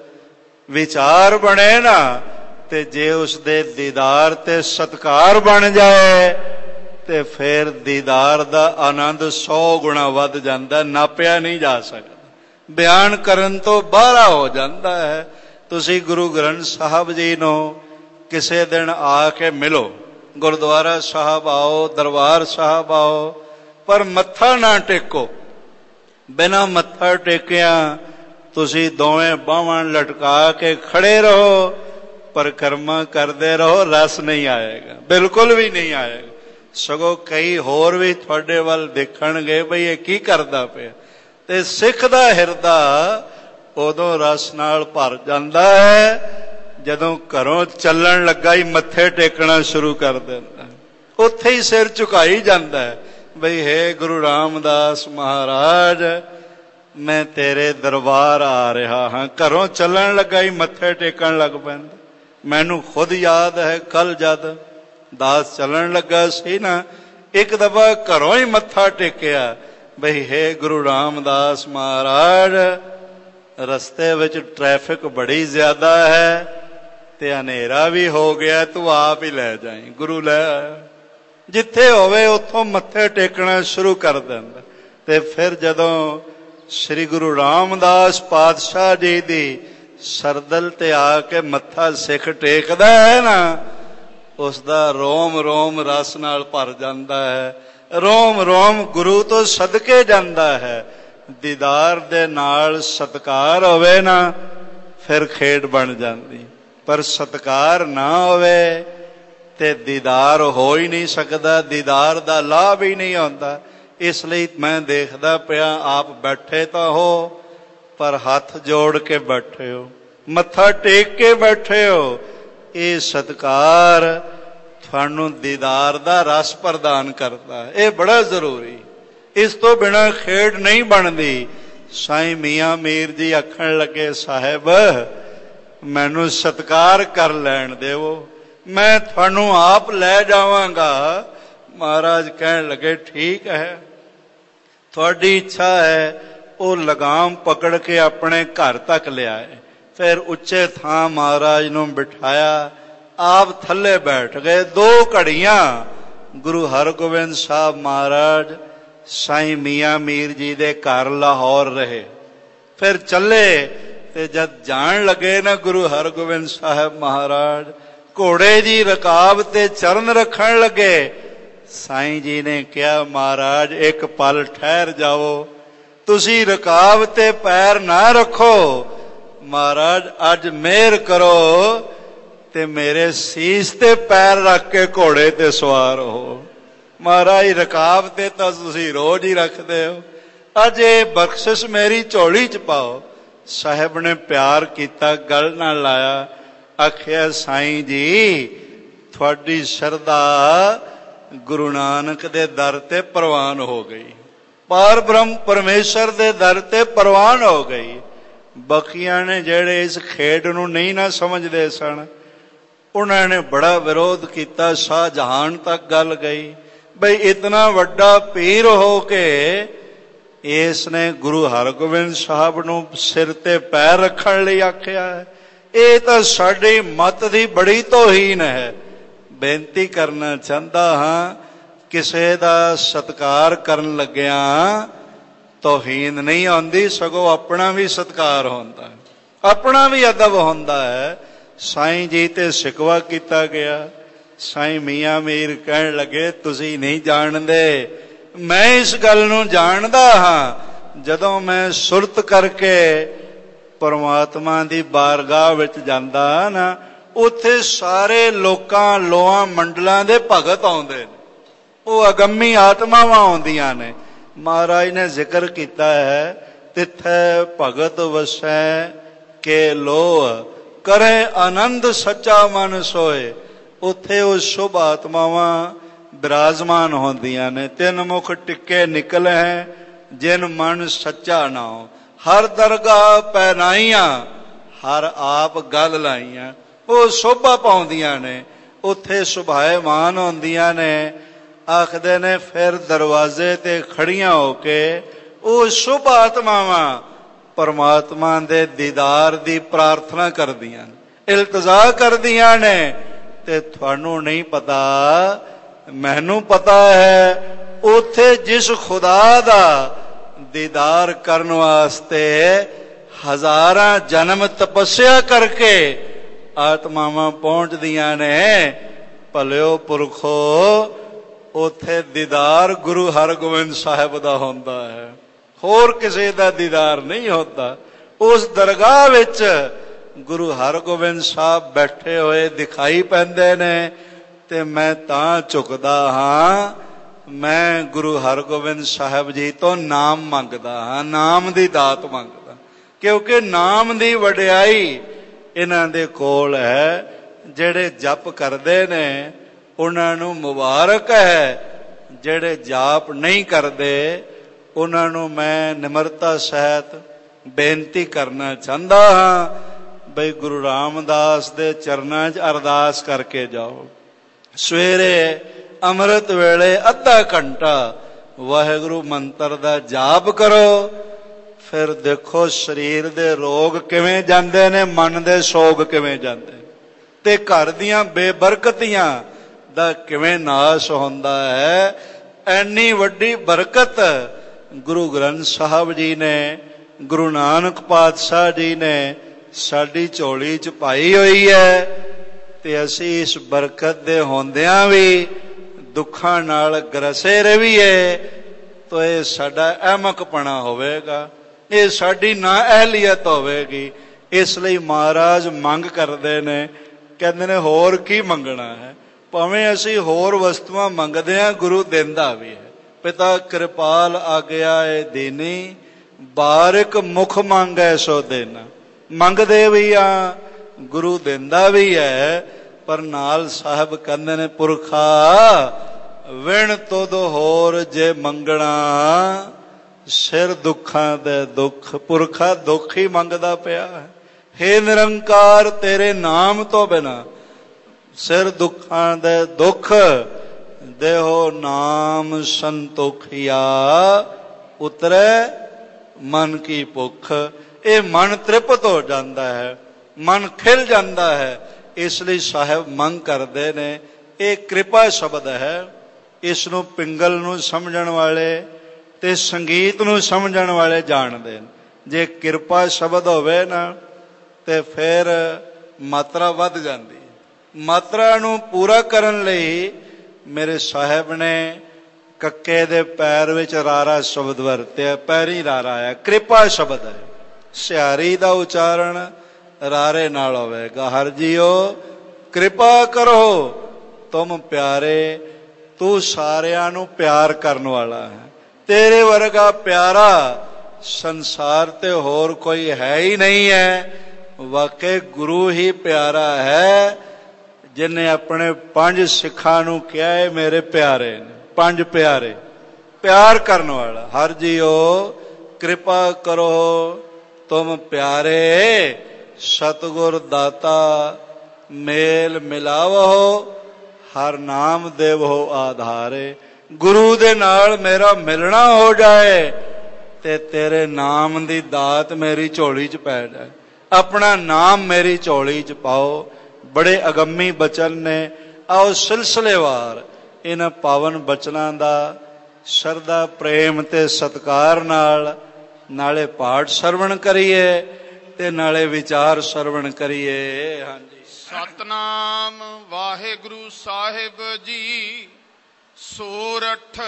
ਵਿਚਾਰ ਬਣੇ ਨਾ, ਤੇ ਜੇ ਉਸ ਦੇ ਦੀਦਾਰ ਤੇ ਸਤਿਕਾਰ ਬਣ ਜਾਏ ਤੇ ਫਿਰ ਦੀਦਾਰ ਦਾ ਆਨੰਦ 100 ਗੁਣਾ ਵੱਧ ਜਾਂਦਾ, ਨਾਪਿਆ ਨਹੀਂ ਜਾ ਸਕਦਾ, ਬਿਆਨ ਕਰਨ ਤੋਂ ਬਾਹਰ ਹੋ ਜਾਂਦਾ ਹੈ। ਤੁਸੀਂ ਗੁਰੂ ਗ੍ਰੰਥ ਸਾਹਿਬ ਜੀ ਨੂੰ ਕਿਸੇ ਦਿਨ ਆ ਕੇ ਮਿਲੋ, ਗੁਰਦੁਆਰਾ ਸਾਹਿਬ ਆਓ, ਦਰਬਾਰ ਸਾਹਿਬ ਆਓ, ਪਰ ਮੱਥਾ ਨਾ ਟੇਕੋ। ਬਿਨਾਂ ਮੱਥਾ ਟੇਕਿਆ ਤੁਸੀਂ ਦੋਵੇਂ ਬਾਹਾਂ ਲਟਕਾ ਕੇ ਖੜੇ ਰਹੋ, ਪਰਿਕਰਮਾ ਕਰਦੇ ਰਹੋ, ਰਸ ਨਹੀਂ ਆਏਗਾ, ਬਿਲਕੁਲ ਵੀ ਨਹੀਂ ਆਏਗਾ। ਸਗੋਂ ਕਈ ਹੋਰ ਵੀ ਤੁਹਾਡੇ ਵੱਲ ਦੇਖਣਗੇ ਬਈ ਇਹ ਕੀ ਕਰਦਾ ਪਿਆ, ਤੇ ਸਿੱਖ ਦਾ ਹਿਰਦਾ ਉਦੋਂ ਰਸ ਨਾਲ ਭਰ ਜਾਂਦਾ ਹੈ ਜਦੋਂ ਘਰੋਂ ਚੱਲਣ ਲੱਗਾ ਹੀ ਮੱਥੇ ਟੇਕਣਾ ਸ਼ੁਰੂ ਕਰ ਦਿੰਦਾ, ਉੱਥੇ ਹੀ ਸਿਰ ਝੁਕਾਈ ਜਾਂਦਾ ਹੈ ਬਈ ਹੇ ਗੁਰੂ ਰਾਮਦਾਸ ਮਹਾਰਾਜ, ਮੈਂ ਤੇਰੇ ਦਰਬਾਰ ਆ ਰਿਹਾ ਹਾਂ। ਘਰੋਂ ਚੱਲਣ ਲੱਗਾ ਹੀ ਮੱਥੇ ਟੇਕਣ ਲੱਗ ਪੈਂਦਾ। ਮੈਨੂੰ ਖੁਦ ਯਾਦ ਹੈ, ਕੱਲ ਜਦ ਦਾਸ ਚੱਲਣ ਲੱਗਾ ਸੀ ਨਾ, ਇੱਕ ਦਫਾ ਘਰੋਂ ਹੀ ਮੱਥਾ ਟੇਕਿਆ ਬਈ ਹੇ ਗੁਰੂ ਰਾਮਦਾਸ ਮਹਾਰਾਜ, ਰਸਤੇ ਵਿੱਚ ਟ੍ਰੈਫਿਕ ਬੜੀ ਜ਼ਿਆਦਾ ਹੈ ਤੇ ਹਨੇਰਾ ਵੀ ਹੋ ਗਿਆ, ਤੂੰ ਆਪ ਹੀ ਲੈ ਜਾਈਂ। ਗੁਰੂ ਲੈ ਆਇਆ। ਜਿੱਥੇ ਹੋਵੇ ਉੱਥੋਂ ਮੱਥੇ ਟੇਕਣਾ ਸ਼ੁਰੂ ਕਰ ਦਿੰਦਾ। ਤੇ ਫਿਰ ਜਦੋਂ ਸ੍ਰੀ ਗੁਰੂ ਰਾਮਦਾਸ ਪਾਤਸ਼ਾਹ ਜੀ ਦੀ ਸਰਦਲ ਤੇ ਆ ਕੇ ਮੱਥਾ ਸਿੱਖ ਟੇਕਦਾ ਹੈ ਨਾ, ਉਸ ਦਾ ਰੋਮ ਰੋਮ ਰਸ ਨਾਲ ਭਰ ਜਾਂਦਾ ਹੈ, ਰੋਮ ਰੋਮ ਗੁਰੂ ਤੋਂ ਸਦਕੇ ਜਾਂਦਾ ਹੈ। ਦੀਦਾਰ ਦੇ ਨਾਲ ਸਤਿਕਾਰ ਹੋਵੇ ਨਾ, ਫਿਰ ਖੇਡ ਬਣ ਜਾਂਦੀ, ਪਰ ਸਤਿਕਾਰ ਨਾ ਹੋਵੇ ਤੇ ਦੀਦਾਰ ਹੋ ਹੀ ਨਹੀਂ ਸਕਦਾ, ਦੀਦਾਰ ਦਾ ਲਾਭ ਹੀ ਨਹੀਂ ਆਉਂਦਾ। ਇਸ ਲਈ ਮੈਂ ਦੇਖਦਾ ਪਿਆ, ਆਪ ਬੈਠੇ ਤਾਂ ਹੋ ਪਰ ਹੱਥ ਜੋੜ ਕੇ ਬੈਠੇ ਹੋ, ਮੱਥਾ ਟੇਕ ਕੇ ਬੈਠੇ ਹੋ। ਇਹ ਸਤਿਕਾਰ ਤੁਹਾਨੂੰ ਦੀਦਾਰ ਦਾ ਰਸ ਪ੍ਰਦਾਨ ਕਰਦਾ ਹੈ, ਇਹ ਬੜਾ ਜ਼ਰੂਰੀ। ਇਸ ਤੋਂ ਬਿਨਾਂ ਖੇਡ ਨਹੀਂ ਬਣਦੀ। ਸਾਈਂ ਮੀਆਂ ਮੀਰ ਜੀ ਆਖਣ ਲੱਗੇ, ਸਾਹਿਬ ਮੈਨੂੰ ਸਤਿਕਾਰ ਕਰ ਲੈਣ ਦਿਓ, ਮੈਂ ਤੁਹਾਨੂੰ ਆਪ ਲੈ ਜਾਵਾਂਗਾ। ਮਹਾਰਾਜ ਕਹਿਣ ਲੱਗੇ, ਠੀਕ ਹੈ, ਤੁਹਾਡੀ ਇੱਛਾ ਹੈ। ਉਹ ਲਗਾਮ ਪਕੜ ਕੇ ਆਪਣੇ ਘਰ ਤੱਕ ਲਿਆਏ। ਫਿਰ ਉੱਚੇ ਥਾਂ ਮਹਾਰਾਜ ਨੂੰ ਬਿਠਾਇਆ, ਆਪ ਥੱਲੇ ਬੈਠ ਗਏ। 2 ਘੜੀਆਂ ਗੁਰੂ ਹਰਗੋਬਿੰਦ ਸਾਹਿਬ ਮਹਾਰਾਜ ਸਾਈਂ ਮੀਆਂ ਮੀਰ ਜੀ ਦੇ ਘਰ ਲਾਹੌਰ ਰਹੇ। ਫਿਰ ਚੱਲੇ ਤੇ ਜਦ ਜਾਣ ਲੱਗੇ ਨਾ ਗੁਰੂ ਹਰਗੋਬਿੰਦ ਸਾਹਿਬ ਮਹਾਰਾਜ, ਘੋੜੇ ਦੀ ਰਕਾਬ ਤੇ ਚਰਨ ਰੱਖਣ ਲੱਗੇ। ਸਾਈਂ ਜੀ ਨੇ ਕਿਹਾ, ਮਹਾਰਾਜ ਇੱਕ ਪਲ ਠਹਿਰ ਜਾਓ, ਤੁਸੀਂ ਰਕਾਬ ਤੇ ਪੈਰ ਨਾ ਰੱਖੋ, ਮਹਾਰਾਜ ਅੱਜ ਮਿਹਰ ਕਰੋ ਤੇ ਮੇਰੇ ਸੀਸ ਤੇ ਪੈਰ ਰੱਖ ਕੇ ਘੋੜੇ ਤੇ ਸਵਾਰ ਹੋ। ਮਹਾਰਾਜ ਰਕਾਬ ਤੇ ਤਾਂ ਤੁਸੀਂ ਰੋਜ਼ ਹੀ ਰੱਖਦੇ ਹੋ, ਅੱਜ ਇਹ ਬਖਸ਼ਿਸ਼ ਮੇਰੀ ਝੋਲੀ ਚ ਪਾਓ। ਸਾਹਿਬ ਨੇ ਪਿਆਰ ਕੀਤਾ, ਗਲ ਨਾਲ ਲਾਇਆ, ਆਖਿਆ ਸਾਈਂ ਜੀ ਤੁਹਾਡੀ ਸ਼ਰਧਾ ਗੁਰੂ ਨਾਨਕ ਦੇ ਦਰ ਤੇ ਪ੍ਰਵਾਨ ਹੋ ਗਈ, ਪਾਰ ਬ੍ਰਹਮ ਪਰਮੇਸ਼ਰ ਦੇ ਦਰ ਤੇ ਪ੍ਰਵਾਨ ਹੋ ਗਈ। ਬਾਕੀਆਂ ਨੇ ਜਿਹੜੇ ਇਸ ਖੇਡ ਨੂੰ ਨਹੀਂ ਨਾ ਸਮਝਦੇ ਸਨ, ਉਹਨਾਂ ਨੇ ਬੜਾ ਵਿਰੋਧ ਕੀਤਾ। ਸ਼ਾਹਜਹਾਨ ਤੱਕ ਗੱਲ ਗਈ ਬਈ ਇਤਨਾ ਵੱਡਾ ਪੀਰ ਹੋ ਕੇ ਇਸ ਨੇ ਗੁਰੂ ਹਰਗੋਬਿੰਦ ਸਾਹਿਬ ਨੂੰ ਸਿਰ ਤੇ ਪੈਰ ਰੱਖਣ ਲਈ ਆਖਿਆ ਹੈ। ਇਹ ਤਾਂ ਸਾਡੀ ਮੱਤ ਦੀ ਬੜੀ ਤੋਹੀਨ ਹੈ। ਬੇਨਤੀ ਕਰਨਾ ਚਾਹੁੰਦਾ ਹਾਂ, ਕਿਸੇ ਦਾ ਸਤਿਕਾਰ ਕਰਨ ਲੱਗਿਆ ਤੋਹੀਨ ਨਹੀਂ ਆਉਂਦੀ, ਸਗੋਂ ਆਪਣਾ ਵੀ ਸਤਿਕਾਰ ਹੁੰਦਾ ਹੈ, ਆਪਣਾ ਵੀ ਅਦਬ ਹੁੰਦਾ ਹੈ। ਸਾਈਂ ਜੀ ਤੇ ਸ਼ਿਕਵਾ ਕੀਤਾ ਗਿਆ। ਸਾਈਂ ਮੀਆਂ ਮੀਰ ਕਹਿਣ ਲੱਗੇ ਤੁਸੀਂ ਨਹੀਂ ਜਾਣਦੇ, ਮੈਂ ਇਸ ਗੱਲ ਨੂੰ ਜਾਣਦਾ ਹਾਂ। ਜਦੋਂ ਮੈਂ ਸੁਰਤ ਕਰਕੇ ਪਰਮਾਤਮਾ ਦੀ ਬਾਰਗਾਹ ਵਿੱਚ ਜਾਂਦਾ ਨਾ, ਉੱਥੇ ਸਾਰੇ ਲੋਕਾਂ ਲੋਹਾਂ ਮੰਡਲਾਂ ਦੇ ਭਗਤ ਆਉਂਦੇ ਨੇ, ਉਹ ਅਗੰਮੀ ਆਤਮਾਵਾਂ ਆਉਂਦੀਆਂ ਨੇ। ਮਹਾਰਾਜ ਨੇ ਜ਼ਿਕਰ ਕੀਤਾ ਹੈ, ਤਿੱਥੈ ਭਗਤ ਵਸੈ ਕੇ ਲੋਹ ਕਰੇ ਆਨੰਦ ਸੱਚਾ ਮਨ ਸੋਏ। ਉੱਥੇ ਉਹ ਸ਼ੁਭ ਆਤਮਾਵਾਂ ਬਿਰਾਜਮਾਨ ਹੁੰਦੀਆਂ ਨੇ। ਤਿੰਨ ਮੁਖ ਟਿੱਕੇ ਨਿਕਲ ਹੈ ਜਿਨ ਮਨ ਸੱਚਾ ਨਾਉ, ਹਰ ਦਰਗਾਹ ਪੈਨਾਈਆਂ ਹਰ ਆਪ ਗੱਲ ਲਾਈਆਂ। ਉਹ ਸ਼ੋਭਾ ਪਾਉਂਦੀਆਂ ਨੇ, ਉੱਥੇ ਸੁਭਾਏਮਾਨ ਹੁੰਦੀਆਂ ਨੇ। ਆਖਦੇ ਨੇ ਫਿਰ ਦਰਵਾਜ਼ੇ ਤੇ ਖੜੀਆਂ ਹੋ ਕੇ ਉਹ ਸ਼ੁਭ ਆਤਮਾਵਾਂ ਪਰਮਾਤਮਾ ਦੇ ਦੀਦਾਰ ਦੀ ਪ੍ਰਾਰਥਨਾ ਕਰਦੀਆਂ ਨੇ, ਇਲਤਜਾ ਕਰਦੀਆਂ ਨੇ। ਤੇ ਤੁਹਾਨੂੰ ਨਹੀਂ ਪਤਾ, ਮੈਨੂੰ ਪਤਾ ਹੈ, ਉੱਥੇ ਜਿਸ ਖੁਦਾ ਦਾ ਦੀਦਾਰ ਕਰਨ ਵਾਸਤੇ ਹਜ਼ਾਰਾਂ ਜਨਮ ਤਪੱਸਿਆ ਕਰਕੇ ਆਤਮਾਵਾਂ ਪਹੁੰਚਦੀਆਂ ਨੇ, ਭਲਿਓ ਪੁਰਖੋ ਉੱਥੇ ਦੀਦਾਰ ਗੁਰੂ ਹਰਗੋਬਿੰਦ ਸਾਹਿਬ ਦਾ ਹੁੰਦਾ ਹੈ, ਹੋਰ ਕਿਸੇ ਦਾ ਦੀਦਾਰ ਨਹੀਂ ਹੁੰਦਾ। ਉਸ ਦਰਗਾਹ ਵਿੱਚ ਗੁਰੂ ਹਰਗੋਬਿੰਦ ਸਾਹਿਬ ਬੈਠੇ ਹੋਏ ਦਿਖਾਈ ਪੈਂਦੇ ਨੇ, ਤੇ ਮੈਂ ਤਾਂ ਝੁਕਦਾ ਹਾਂ, ਮੈਂ ਗੁਰੂ ਹਰਗੋਬਿੰਦ ਸਾਹਿਬ ਜੀ ਤੋਂ ਨਾਮ ਮੰਗਦਾ ਹਾਂ, ਨਾਮ ਦੀ ਦਾਤ ਮੰਗਦਾ, ਕਿਉਂਕਿ ਨਾਮ ਦੀ ਵਡਿਆਈ ਇਹਨਾਂ ਦੇ ਕੋਲ ਹੈ। ਜਿਹੜੇ ਜਪ ਕਰਦੇ ਨੇ ਉਹਨਾਂ ਨੂੰ ਮੁਬਾਰਕ ਹੈ, ਜਿਹੜੇ ਜਾਪ ਨਹੀਂ ਕਰਦੇ ਉਹਨਾਂ ਨੂੰ ਮੈਂ ਨਿਮਰਤਾ ਸਹਿਤ ਬੇਨਤੀ ਕਰਨਾ ਚਾਹੁੰਦਾ ਹਾਂ ਬਈ ਗੁਰੂ ਰਾਮਦਾਸ ਦੇ ਚਰਨਾਂ 'ਚ ਅਰਦਾਸ ਕਰਕੇ ਜਾਓ। ਸਵੇਰੇ ਅੰਮ੍ਰਿਤ ਵੇਲੇ ਅੱਧਾ ਘੰਟਾ ਵਾਹਿਗੁਰੂ ਮੰਤਰ ਦਾ ਜਾਪ ਕਰੋ, ਫਿਰ ਦੇਖੋ ਸਰੀਰ ਦੇ ਰੋਗ ਕਿਵੇਂ ਜਾਂਦੇ ਨੇ, ਮਨ ਦੇ ਸੋਗ ਕਿਵੇਂ ਜਾਂਦੇ, ਤੇ ਘਰ ਦੀਆਂ ਬੇਬਰਕਤੀਆਂ ਦਾ ਕਿਵੇਂ ਨਾਸ਼ ਹੁੰਦਾ ਹੈ। ਐਨੀ ਵੱਡੀ ਬਰਕਤ ਗੁਰੂ ਗ੍ਰੰਥ ਸਾਹਿਬ ਜੀ ਨੇ, ਗੁਰੂ ਨਾਨਕ ਪਾਤਸ਼ਾਹ ਜੀ ਨੇ ਸਾਡੀ ਝੋਲੀ 'ਚ ਪਾਈ ਹੋਈ ਹੈ, ਤੇ ਅਸੀਂ ਇਸ ਬਰਕਤ ਦੇ ਹੁੰਦਿਆਂ ਵੀ ਦੁੱਖਾਂ ਨਾਲ ਗਰਸੇ ਰਹੀਏ ਤਾਂ ਇਹ ਸਾਡਾ ਅਹਿਮਕਪਣਾ ਹੋਵੇਗਾ, ਇਹ ਸਾਡੀ ਨਾ ਅਹਿਲੀਅਤ ਹੋਵੇਗੀ। ਇਸ ਲਈ ਮਹਾਰਾਜ ਮੰਗ ਕਰਦੇ ਨੇ, ਕਹਿੰਦੇ ਨੇ ਹੋਰ ਕੀ ਮੰਗਣਾ ਹੈ, ਭਾਵੇਂ ਅਸੀਂ ਹੋਰ ਵਸਤੂਆਂ ਮੰਗਦੇ ਹਾਂ, ਗੁਰੂ ਦਿੰਦਾ ਵੀ ਹੈ। ਪਿਤਾ ਕਿਰਪਾਲ ਆਗਿਆ ਏ ਦੇਨੀ, ਬਾਰਿਕ ਮੁਖ ਮੰਗੈ ਸੋ ਦੇਨਾ। ਮੰਗਦੇ ਵੀ ਆ, ਗੁਰੂ ਦਿੰਦਾ ਵੀ ਹੈ, ਪਰ ਨਾਲ ਸਾਹਿਬ ਕਹਿੰਦੇ ਨੇ ਪੁਰਖਾ ਵਿਣ ਤੁਧ ਹੋਰ ਜੇ ਮੰਗਣਾ, ਸਿਰ ਦੁੱਖਾਂ ਦੇ ਦੁੱਖ। ਪੁਰਖਾ ਦੁੱਖ ਹੀ ਮੰਗਦਾ ਪਿਆ ਹੈ, ਹੇ ਨਿਰੰਕਾਰ ਤੇਰੇ ਨਾਮ ਤੋਂ ਬਿਨਾ ਸਿਰ ਦੁੱਖਾਂ ਦੇ ਦੁੱਖ, ਦੇਹੋ ਨਾਮ ਸੰਤੋਖਿਆ ਉਤਰੈ ਮਨ ਕੀ ਭੁੱਖ। ਇਹ ਮਨ ਤ੍ਰਿਪਤ ਹੋ ਜਾਂਦਾ ਹੈ, ਮਨ ਖਿਲ ਜਾਂਦਾ ਹੈ। ਇਸ ਲਈ ਸਾਹਿਬ ਮੰਗ ਕਰਦੇ ਨੇ, ਇਹ ਕਿਰਪਾ ਸ਼ਬਦ ਹੈ, ਇਸ ਨੂੰ ਪਿੰਗਲ ਨੂੰ ਸਮਝਣ ਵਾਲੇ ਤੇ ਸੰਗੀਤ ਨੂੰ ਸਮਝਣ ਵਾਲੇ ਜਾਣਦੇ ਨੇ। ਜੇ ਕਿਰਪਾ ਸ਼ਬਦ ਹੋਵੇ ਨਾ ਤੇ ਫਿਰ ਮਾਤਰਾ ਵੱਧ ਜਾਂਦੀ ਹੈ। ਮਾਤਰਾ ਨੂੰ ਪੂਰਾ ਕਰਨ ਲਈ ਮੇਰੇ ਸਾਹਿਬ ਨੇ ਕੱਕੇ ਦੇ ਪੈਰ ਵਿੱਚ ਰਾਰਾ ਸ਼ਬਦ ਵਰਤਿਆ, ਪੈਰੀ ਰਾਰਾ ਹੈ, ਕਿਰਪਾ ਸ਼ਬਦ ਹੈ। ਸਿਹਾਰੀ ਦਾ ਉਚਾਰਨ ਰਾਰੇ ਨਾਲ ਹੋਵੇਗਾ। ਹਰ ਜੀਓ ਕਿਰਪਾ ਕਰੋ ਤੁਮ ਪਿਆਰੇ, ਤੂੰ ਸਾਰਿਆਂ ਨੂੰ ਪਿਆਰ ਕਰਨ ਵਾਲਾ ਹੈ, ਤੇਰੇ ਵਰਗਾ ਪਿਆਰਾ ਸੰਸਾਰ ਤੇ ਹੋਰ ਕੋਈ ਹੈ ਹੀ ਨਹੀਂ ਹੈ। ਵਾਕਈ ਗੁਰੂ ਹੀ ਪਿਆਰਾ ਹੈ, ਜਿਹਨੇ ਆਪਣੇ 5 ਸਿੱਖਾਂ ਨੂੰ ਕਿਹਾ ਹੈ ਮੇਰੇ ਪਿਆਰੇ ਨੇ, 5 ਪਿਆਰੇ, ਪਿਆਰ ਕਰਨ ਵਾਲਾ। ਹਰ ਜੀਓ ਕਿਰਪਾ ਕਰੋ ਤੁਮ ਪਿਆਰੇ, ਸਤਿਗੁਰ ਦਾਤਾ ਮੇਲ ਮਿਲਾਵੋ, ਹਰ ਨਾਮ ਦੇਵੋ ਆਧਾਰੇ। ਗੁਰੂ ਦੇ ਨਾਲ ਮੇਰਾ ਮਿਲਣਾ ਹੋ ਜਾਏ ਤੇ ਤੇਰੇ ਨਾਮ ਦੀ ਦਾਤ ਮੇਰੀ ਝੋਲੀ 'ਚ ਪੈ ਜਾਏ, ਆਪਣਾ ਨਾਮ ਮੇਰੀ ਝੋਲੀ 'ਚ ਪਾਓ। ਬੜੇ ਅਗੰਮੀ ਬਚਨ ਨੇ, ਆਓ ਸਿਲਸਿਲੇਵਾਰ ਇਹਨਾਂ ਪਾਵਨ ਬਚਨਾਂ ਦਾ ਸ਼ਰਧਾ ਪ੍ਰੇਮ ਤੇ ਸਤਿਕਾਰ ਨਾਲ ਨਾਲੇ ਪਾਠ ਸਰਵਣ ਕਰੀਏ ਤੇ ਨਾਲੇ ਵਿਚਾਰ ਸਰਵਣ ਕਰੀਏ। ਹਾਂਜੀ। ਸਤਨਾਮ ਵਾਹਿਗੁਰੂ ਸਾਹਿਬ ਜੀ। ਸੋਰਠ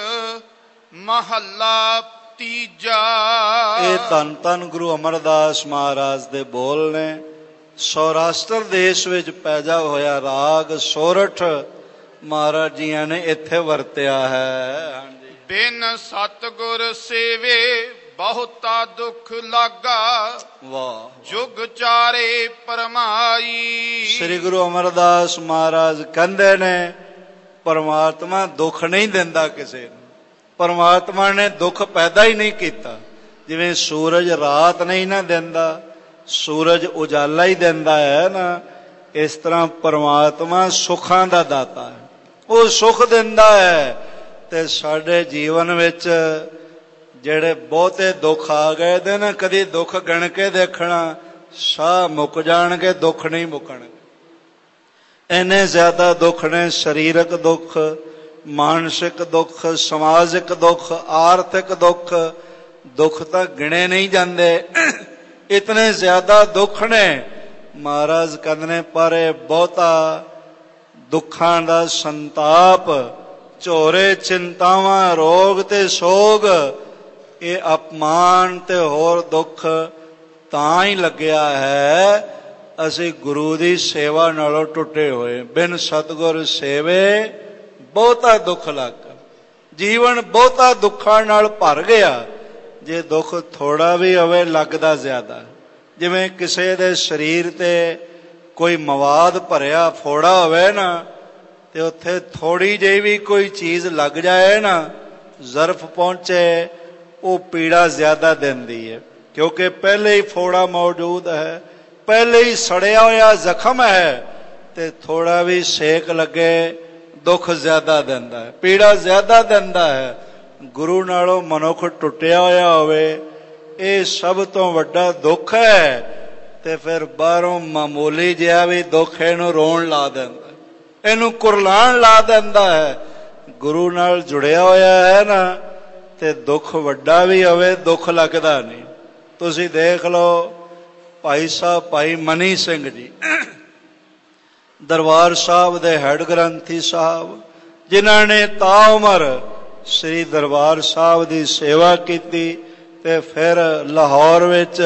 ਮਹੱਲਾ ਤੀਜਾ। ਇਹ ਧੰਨ ਧੰਨ ਗੁਰੂ ਅਮਰਦਾਸ ਮਹਾਰਾਜ ਦੇ ਬੋਲ ਨੇ। ਸੌਰਾਸ਼ਟਰ ਦੇਸ਼ ਵਿੱਚ ਪੈਦਾ ਹੋਇਆ ਰਾਗ ਸੋਰਠ ਮਹਾਰਾਜ ਜੀਆਂ ਨੇ ਇੱਥੇ ਵਰਤਿਆ ਹੈ। ਹਾਂਜੀ। ਬਿਨ ਸਤਿਗੁਰ ਸੇਵੇ ਬਹੁਤਾ ਦੁੱਖ ਲਾਗਾ। ਵਾਹ। ਜੁਗ ਚਾਰੇ ਪਰਮਾਈ। ਸ੍ਰੀ ਗੁਰੂ ਅਮਰਦਾਸ ਮਹਾਰਾਜ ਕਹਿੰਦੇ ਨੇ ਪਰਮਾਤਮਾ ਦੁੱਖ ਨਹੀਂ ਦਿੰਦਾ ਕਿਸੇ ਨੂੰ। ਪਰਮਾਤਮਾ ਨੇ ਦੁੱਖ ਪੈਦਾ ਹੀ ਨਹੀਂ ਕੀਤਾ। ਜਿਵੇਂ ਸੂਰਜ ਰਾਤ ਨਹੀਂ ਨਾ ਦਿੰਦਾ, ਸੂਰਜ ਉਜਾਲਾ ਹੀ ਦਿੰਦਾ ਹੈ ਨਾ, ਇਸ ਤਰ੍ਹਾਂ ਪਰਮਾਤਮਾ ਸੁੱਖਾਂ ਦਾ ਦਾਤਾ ਹੈ। ਉਹ ਸੁੱਖ ਦਿੰਦਾ ਹੈ। ਤੇ ਸਾਡੇ ਜੀਵਨ ਵਿੱਚ ਜਿਹੜੇ ਬਹੁਤੇ ਦੁੱਖ ਆ ਗਏ ਤੇ ਨਾ, ਕਦੀ ਦੁੱਖ ਗਿਣ ਕੇ ਦੇਖਣਾ, ਸਾਹ ਮੁੱਕ ਜਾਣਗੇ, ਦੁੱਖ ਨਹੀਂ ਮੁੱਕਣਗੇ। ਇੰਨੇ ਜ਼ਿਆਦਾ ਦੁੱਖ ਨੇ। ਸਰੀਰਕ ਦੁੱਖ, ਮਾਨਸਿਕ ਦੁੱਖ, ਸਮਾਜਿਕ ਦੁੱਖ, ਆਰਥਿਕ ਦੁੱਖ। ਦੁੱਖ ਤਾਂ ਗਿਣੇ ਨਹੀਂ ਜਾਂਦੇ, ਇਤਨੇ ਜ਼ਿਆਦਾ ਦੁੱਖ ਨੇ। ਮਹਾਰਾਜ ਕਹਿੰਦੇ ਨੇ ਪਰ ਇਹ ਬਹੁਤਾ ਦੁੱਖਾਂ ਦਾ ਸੰਤਾਪ, ਝੋਰੇ ਚਿੰਤਾਵਾਂ, ਰੋਗ ਤੇ ਸੋਗ, ਇਹ ਅਪਮਾਨ ਤੇ ਹੋਰ ਦੁੱਖ ਤਾਂ ਹੀ ਲੱਗਿਆ ਹੈ ਅਸੀਂ ਗੁਰੂ ਦੀ ਸੇਵਾ ਨਾਲੋਂ ਟੁੱਟੇ ਹੋਏ। ਬਿਨ ਸਤਿਗੁਰ ਸੇਵੇ ਬਹੁਤਾ ਦੁੱਖ ਲੱਗ। ਜੀਵਨ ਬਹੁਤਾ ਦੁੱਖਾਂ ਨਾਲ ਭਰ ਗਿਆ। ਜੇ ਦੁੱਖ ਥੋੜਾ ਵੀ ਹੋਵੇ ਲੱਗਦਾ ਜ਼ਿਆਦਾ। ਜਿਵੇਂ ਕਿਸੇ ਦੇ ਸਰੀਰ ਤੇ ਕੋਈ ਮਵਾਦ ਭਰਿਆ ਫੋੜਾ ਹੋਵੇ ਨਾ, ਤੇ ਉੱਥੇ ਥੋੜੀ ਜਿਹੀ ਵੀ ਕੋਈ ਚੀਜ਼ ਲੱਗ ਜਾਏ ਨਾ, ਜ਼ਰਫ ਪਹੁੰਚੇ, ਉਹ ਪੀੜਾ ਜ਼ਿਆਦਾ ਦਿੰਦੀ ਹੈ। ਕਿਉਂਕਿ ਪਹਿਲੇ ਹੀ ਫੋੜਾ ਮੌਜੂਦ ਹੈ, ਪਹਿਲੇ ਹੀ ਸੜਿਆ ਹੋਇਆ ਜ਼ਖਮ ਹੈ, ਤੇ ਥੋੜਾ ਵੀ ਸੇਕ ਲੱਗੇ ਦੁੱਖ ਜ਼ਿਆਦਾ ਦਿੰਦਾ ਹੈ, ਪੀੜਾ ਜ਼ਿਆਦਾ ਦਿੰਦਾ ਹੈ। ਗੁਰੂ ਨਾਲੋਂ ਮਨੁੱਖ ਟੁੱਟਿਆ ਹੋਇਆ ਹੋਵੇ, ਇਹ ਸਭ ਤੋਂ ਵੱਡਾ ਦੁੱਖ ਹੈ। ਤੇ ਫਿਰ ਬਾਹਰੋਂ ਮਾਮੂਲੀ ਜਿਹਾ ਵੀ ਦੁੱਖ ਇਹਨੂੰ ਰੋਣ ਲਾ ਦਿੰਦਾ, ਇਹਨੂੰ ਕੁਰਲਾਣ ਲਾ ਦਿੰਦਾ ਹੈ। ਗੁਰੂ ਨਾਲ ਜੁੜਿਆ ਹੋਇਆ ਹੈ ਨਾ, ਤੇ ਦੁੱਖ ਵੱਡਾ ਵੀ ਹੋਵੇ ਦੁੱਖ ਲੱਗਦਾ ਨਹੀਂ। ਤੁਸੀਂ ਦੇਖ ਲਓ ਭਾਈ ਸਾਹਿਬ ਭਾਈ ਮਨੀ ਸਿੰਘ ਜੀ, ਦਰਬਾਰ ਸਾਹਿਬ ਦੇ ਹੈਡ ਗ੍ਰੰਥੀ ਸਾਹਿਬ, ਜਿਨ੍ਹਾਂ ਨੇ ਤਾਉਮਰ ਸ੍ਰੀ ਦਰਬਾਰ ਸਾਹਿਬ ਦੀ ਸੇਵਾ ਕੀਤੀ। ਤੇ ਫਿਰ ਲਾਹੌਰ ਵਿੱਚ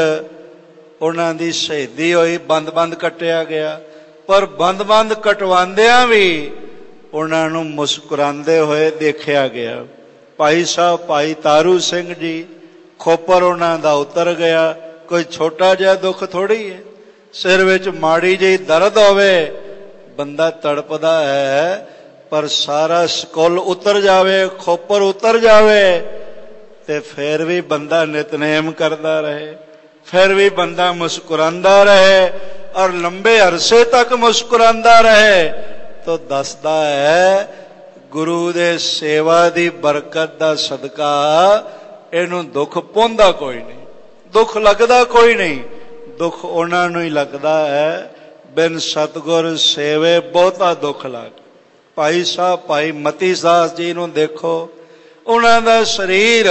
ਉਹਨਾਂ ਦੀ ਸ਼ਹੀਦੀ ਹੋਈ, ਬੰਦ ਕੱਟਿਆ ਗਿਆ। ਪਰ ਬੰਦ ਕਟਵਾਉਂਦਿਆਂ ਵੀ ਉਹਨਾਂ ਨੂੰ ਮੁਸਕਰਾਉਂਦੇ ਹੋਏ ਦੇਖਿਆ ਗਿਆ। ਭਾਈ ਸਾਹਿਬ ਭਾਈ ਤਾਰੂ ਸਿੰਘ ਜੀ, ਖੋਪਰ ਉਹਨਾਂ ਦਾ ਉਤਰ ਗਿਆ। ਕੋਈ ਛੋਟਾ ਜਿਹਾ ਦੁੱਖ ਥੋੜੀ ਹੈ। ਸਿਰ ਵਿੱਚ ਮਾੜੀ ਜਿਹੀ ਦਰਦ ਹੋਵੇ, ਬੰਦਾ ਤੜਪਦਾ ਹੈ। ਪਰ ਸਾਰਾ ਸਕੁੱਲ ਉਤਰ ਜਾਵੇ, ਖੋਪਰ ਉਤਰ ਜਾਵੇ, ਤੇ ਫਿਰ ਵੀ ਬੰਦਾ ਨਿਤਨੇਮ ਕਰਦਾ ਰਹੇ, ਫਿਰ ਵੀ ਬੰਦਾ ਮੁਸਕਰਾਉਂਦਾ ਰਹੇ, ਔਰ ਲੰਬੇ ਅਰਸੇ ਤੱਕ ਮੁਸਕਰਾਉਂਦਾ ਰਹੇ। ਤਾਂ ਦੱਸਦਾ ਹੈ ਗੁਰੂ ਦੇ ਸੇਵਾ ਦੀ ਬਰਕਤ ਦਾ ਸਦਕਾ ਇਹਨੂੰ ਦੁੱਖ ਪਹੁੰਚਦਾ ਕੋਈ ਨਹੀਂ, ਦੁੱਖ ਲੱਗਦਾ ਕੋਈ ਨਹੀਂ। ਦੁੱਖ ਉਹਨਾਂ ਨੂੰ ਹੀ ਲੱਗਦਾ ਹੈ ਬਿਨ ਸਤਿਗੁਰ ਸੇਵੇ ਬਹੁਤਾ ਦੁੱਖ ਲੱਗ। ਭਾਈ ਸਾਹਿਬ ਭਾਈ ਮਤੀ ਦਾਸ ਜੀ ਨੂੰ ਦੇਖੋ, ਉਹਨਾਂ ਦਾ ਸਰੀਰ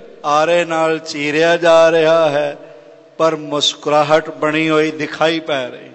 ਆਰੇ ਨਾਲ ਚੀਰਿਆ ਜਾ ਰਿਹਾ ਹੈ, ਪਰ ਮੁਸਕਰਾਹਟ ਬਣੀ ਹੋਈ ਦਿਖਾਈ ਪੈ ਰਹੀ।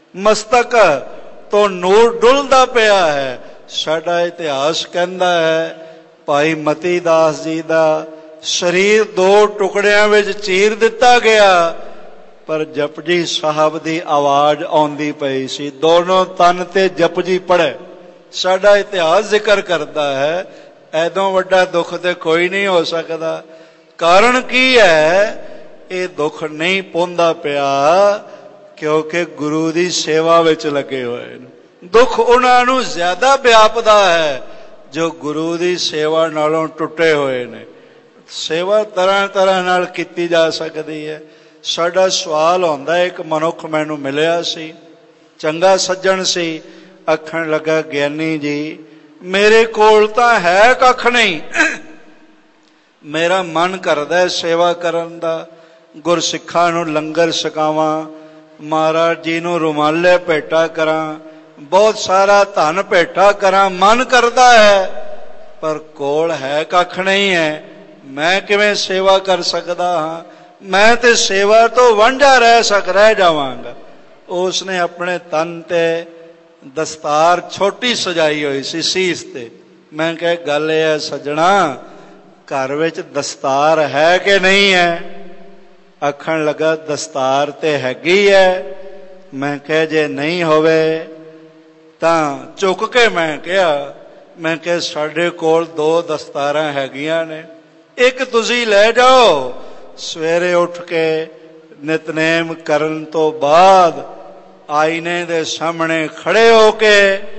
ਮਸਤਕ ਤੋਂ ਨੂਰ ਡੁੱਲਦਾ ਪਿਆ ਹੈ। ਸਾਡਾ ਇਤਿਹਾਸ ਕਹਿੰਦਾ ਹੈ ਭਾਈ ਮਤੀ ਦਾਸ ਜੀ ਦਾ ਸਰੀਰ 2 ਟੁਕੜਿਆਂ ਵਿੱਚ ਚੀਰ ਦਿੱਤਾ ਗਿਆ, ਪਰ ਜਪਜੀ ਸਾਹਿਬ ਦੀ ਆਵਾਜ਼ ਆਉਂਦੀ ਪਈ ਸੀ। ਦੋਨੋਂ ਤਨ ਤੇ ਜਪਜੀ ਪੜ੍ਹੇ। ਸਾਡਾ ਇਤਿਹਾਸ ਜ਼ਿਕਰ ਕਰਦਾ ਹੈ ਐਦੋਂ ਵੱਡਾ ਦੁੱਖ ਤੇ ਕੋਈ ਨਹੀਂ ਹੋ ਸਕਦਾ। ਕਾਰਨ ਕੀ ਹੈ? ਇਹ ਦੁੱਖ ਨਹੀਂ ਪਹੁੰਚਦਾ ਪਿਆ ਕਿਉਂਕਿ ਗੁਰੂ ਦੀ ਸੇਵਾ ਵਿੱਚ ਲੱਗੇ ਹੋਏ ਨੇ। ਦੁੱਖ ਉਹਨਾਂ ਨੂੰ ਜ਼ਿਆਦਾ ਵਿਆਪਦਾ ਹੈ ਜੋ ਗੁਰੂ ਦੀ ਸੇਵਾ ਨਾਲੋਂ ਟੁੱਟੇ ਹੋਏ ਨੇ। ਸੇਵਾ ਤਰ੍ਹਾਂ ਨਾਲ ਕੀਤੀ ਜਾ ਸਕਦੀ ਹੈ। ਸਾਡਾ ਸਵਾਲ ਹੁੰਦਾ, ਇੱਕ ਮਨੁੱਖ ਮੈਨੂੰ ਮਿਲਿਆ ਸੀ, ਚੰਗਾ ਸੱਜਣ ਸੀ, ਆਖਣ ਲੱਗਾ ਗਿਆਨੀ ਜੀ ਮੇਰੇ ਕੋਲ ਤਾਂ ਹੈ ਕੱਖ ਨਹੀਂ, ਮੇਰਾ ਮਨ ਕਰਦਾ ਸੇਵਾ ਕਰਨ ਦਾ, ਗੁਰਸਿੱਖਾਂ ਨੂੰ ਲੰਗਰ ਛਕਾਵਾਂ, ਮਹਾਰਾਜ ਜੀ ਨੂੰ ਰੁਮਾਲੇ ਭੇਟਾ ਕਰਾਂ, ਬਹੁਤ ਸਾਰਾ ਧਨ ਭੇਟਾ ਕਰਾਂ, ਮਨ ਕਰਦਾ ਹੈ, ਪਰ ਕੋਲ ਹੈ ਕੱਖ ਨਹੀਂ ਹੈ। ਮੈਂ ਕਿਵੇਂ ਸੇਵਾ ਕਰ ਸਕਦਾ ਹਾਂ? ਮੈਂ ਤੇ ਸੇਵਾ ਤੋਂ ਵਾਂਝਾ ਰਹਿ ਜਾਵਾਂਗਾ। ਉਸ ਨੇ ਆਪਣੇ ਤਨ ਤੇ ਦਸਤਾਰ ਛੋਟੀ ਸਜਾਈ ਹੋਈ ਸੀ ਸੀਸ ਤੇ। ਮੈਂ ਕਿਹਾ ਗੱਲ ਇਹ ਹੈ ਸੱਜਣਾ, ਘਰ ਵਿੱਚ ਦਸਤਾਰ ਹੈ ਕਿ ਨਹੀਂ ਹੈ? ਆਖਣ ਲੱਗਾ ਦਸਤਾਰ ਤੇ ਹੈਗੀ ਹੈ। ਮੈਂ ਕਿਹਾ ਜੇ ਨਹੀਂ ਹੋਵੇ ਤਾਂ ਝੁਕ ਕੇ ਮੈਂ ਕਿਹਾ ਸਾਡੇ ਕੋਲ 2 ਦਸਤਾਰਾਂ ਹੈਗੀਆਂ ਨੇ, ਇੱਕ ਤੁਸੀਂ ਲੈ ਜਾਓ। ਸਵੇਰੇ ਉੱਠ ਕੇ ਨਿਤਨੇਮ ਕਰਨ ਤੋਂ ਬਾਅਦ ਆਈਨੇ ਦੇ ਸਾਹਮਣੇ ਖੜੇ ਹੋ ਕੇ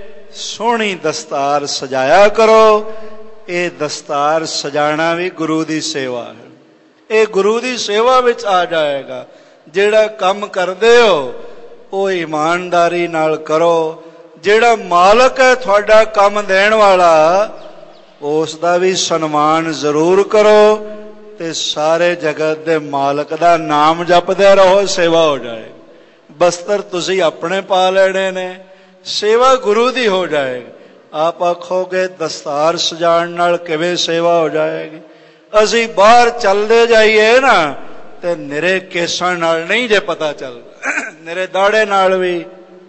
ਸੋਹਣੀ ਦਸਤਾਰ ਸਜਾਇਆ ਕਰੋ। ਇਹ ਦਸਤਾਰ ਸਜਾਣਾ ਵੀ ਗੁਰੂ ਦੀ ਸੇਵਾ ਹੈ। ਇਹ ਗੁਰੂ ਦੀ ਸੇਵਾ ਵਿੱਚ ਆ ਜਾਏਗਾ। ਜਿਹੜਾ ਕੰਮ ਕਰਦੇ ਹੋ ਉਹ ਇਮਾਨਦਾਰੀ ਨਾਲ ਕਰੋ। ਜਿਹੜਾ ਮਾਲਕ ਹੈ ਤੁਹਾਡਾ ਕੰਮ ਦੇਣ ਵਾਲਾ, ਉਸ ਦਾ ਵੀ ਸਨਮਾਨ ਜ਼ਰੂਰ ਕਰੋ ਤੇ ਸਾਰੇ ਜਗਤ ਦੇ ਮਾਲਕ ਦਾ ਨਾਮ ਜਪਦੇ ਰਹੋ, ਸੇਵਾ ਹੋ ਜਾਏ। ਬਸਤਰ ਤੁਸੀਂ ਆਪਣੇ ਪਾ ਲੈਣੇ ਨੇ, ਸੇਵਾ ਗੁਰੂ ਦੀ ਹੋ ਜਾਏਗੀ। ਆਪ ਆਖੋਗੇ ਦਸਤਾਰ ਸਜਾਉਣ ਨਾਲ ਕਿਵੇਂ ਸੇਵਾ ਹੋ ਜਾਏਗੀ? ਅਸੀਂ ਬਾਹਰ ਚੱਲਦੇ ਜਾਈਏ ਨਾ ਤੇ ਨਿਰੇ ਕੇਸਾਂ ਨਾਲ ਨਹੀਂ ਜੇ ਪਤਾ ਚੱਲਦਾ, ਨਿਰੇ ਦਾੜੇ ਨਾਲ ਵੀ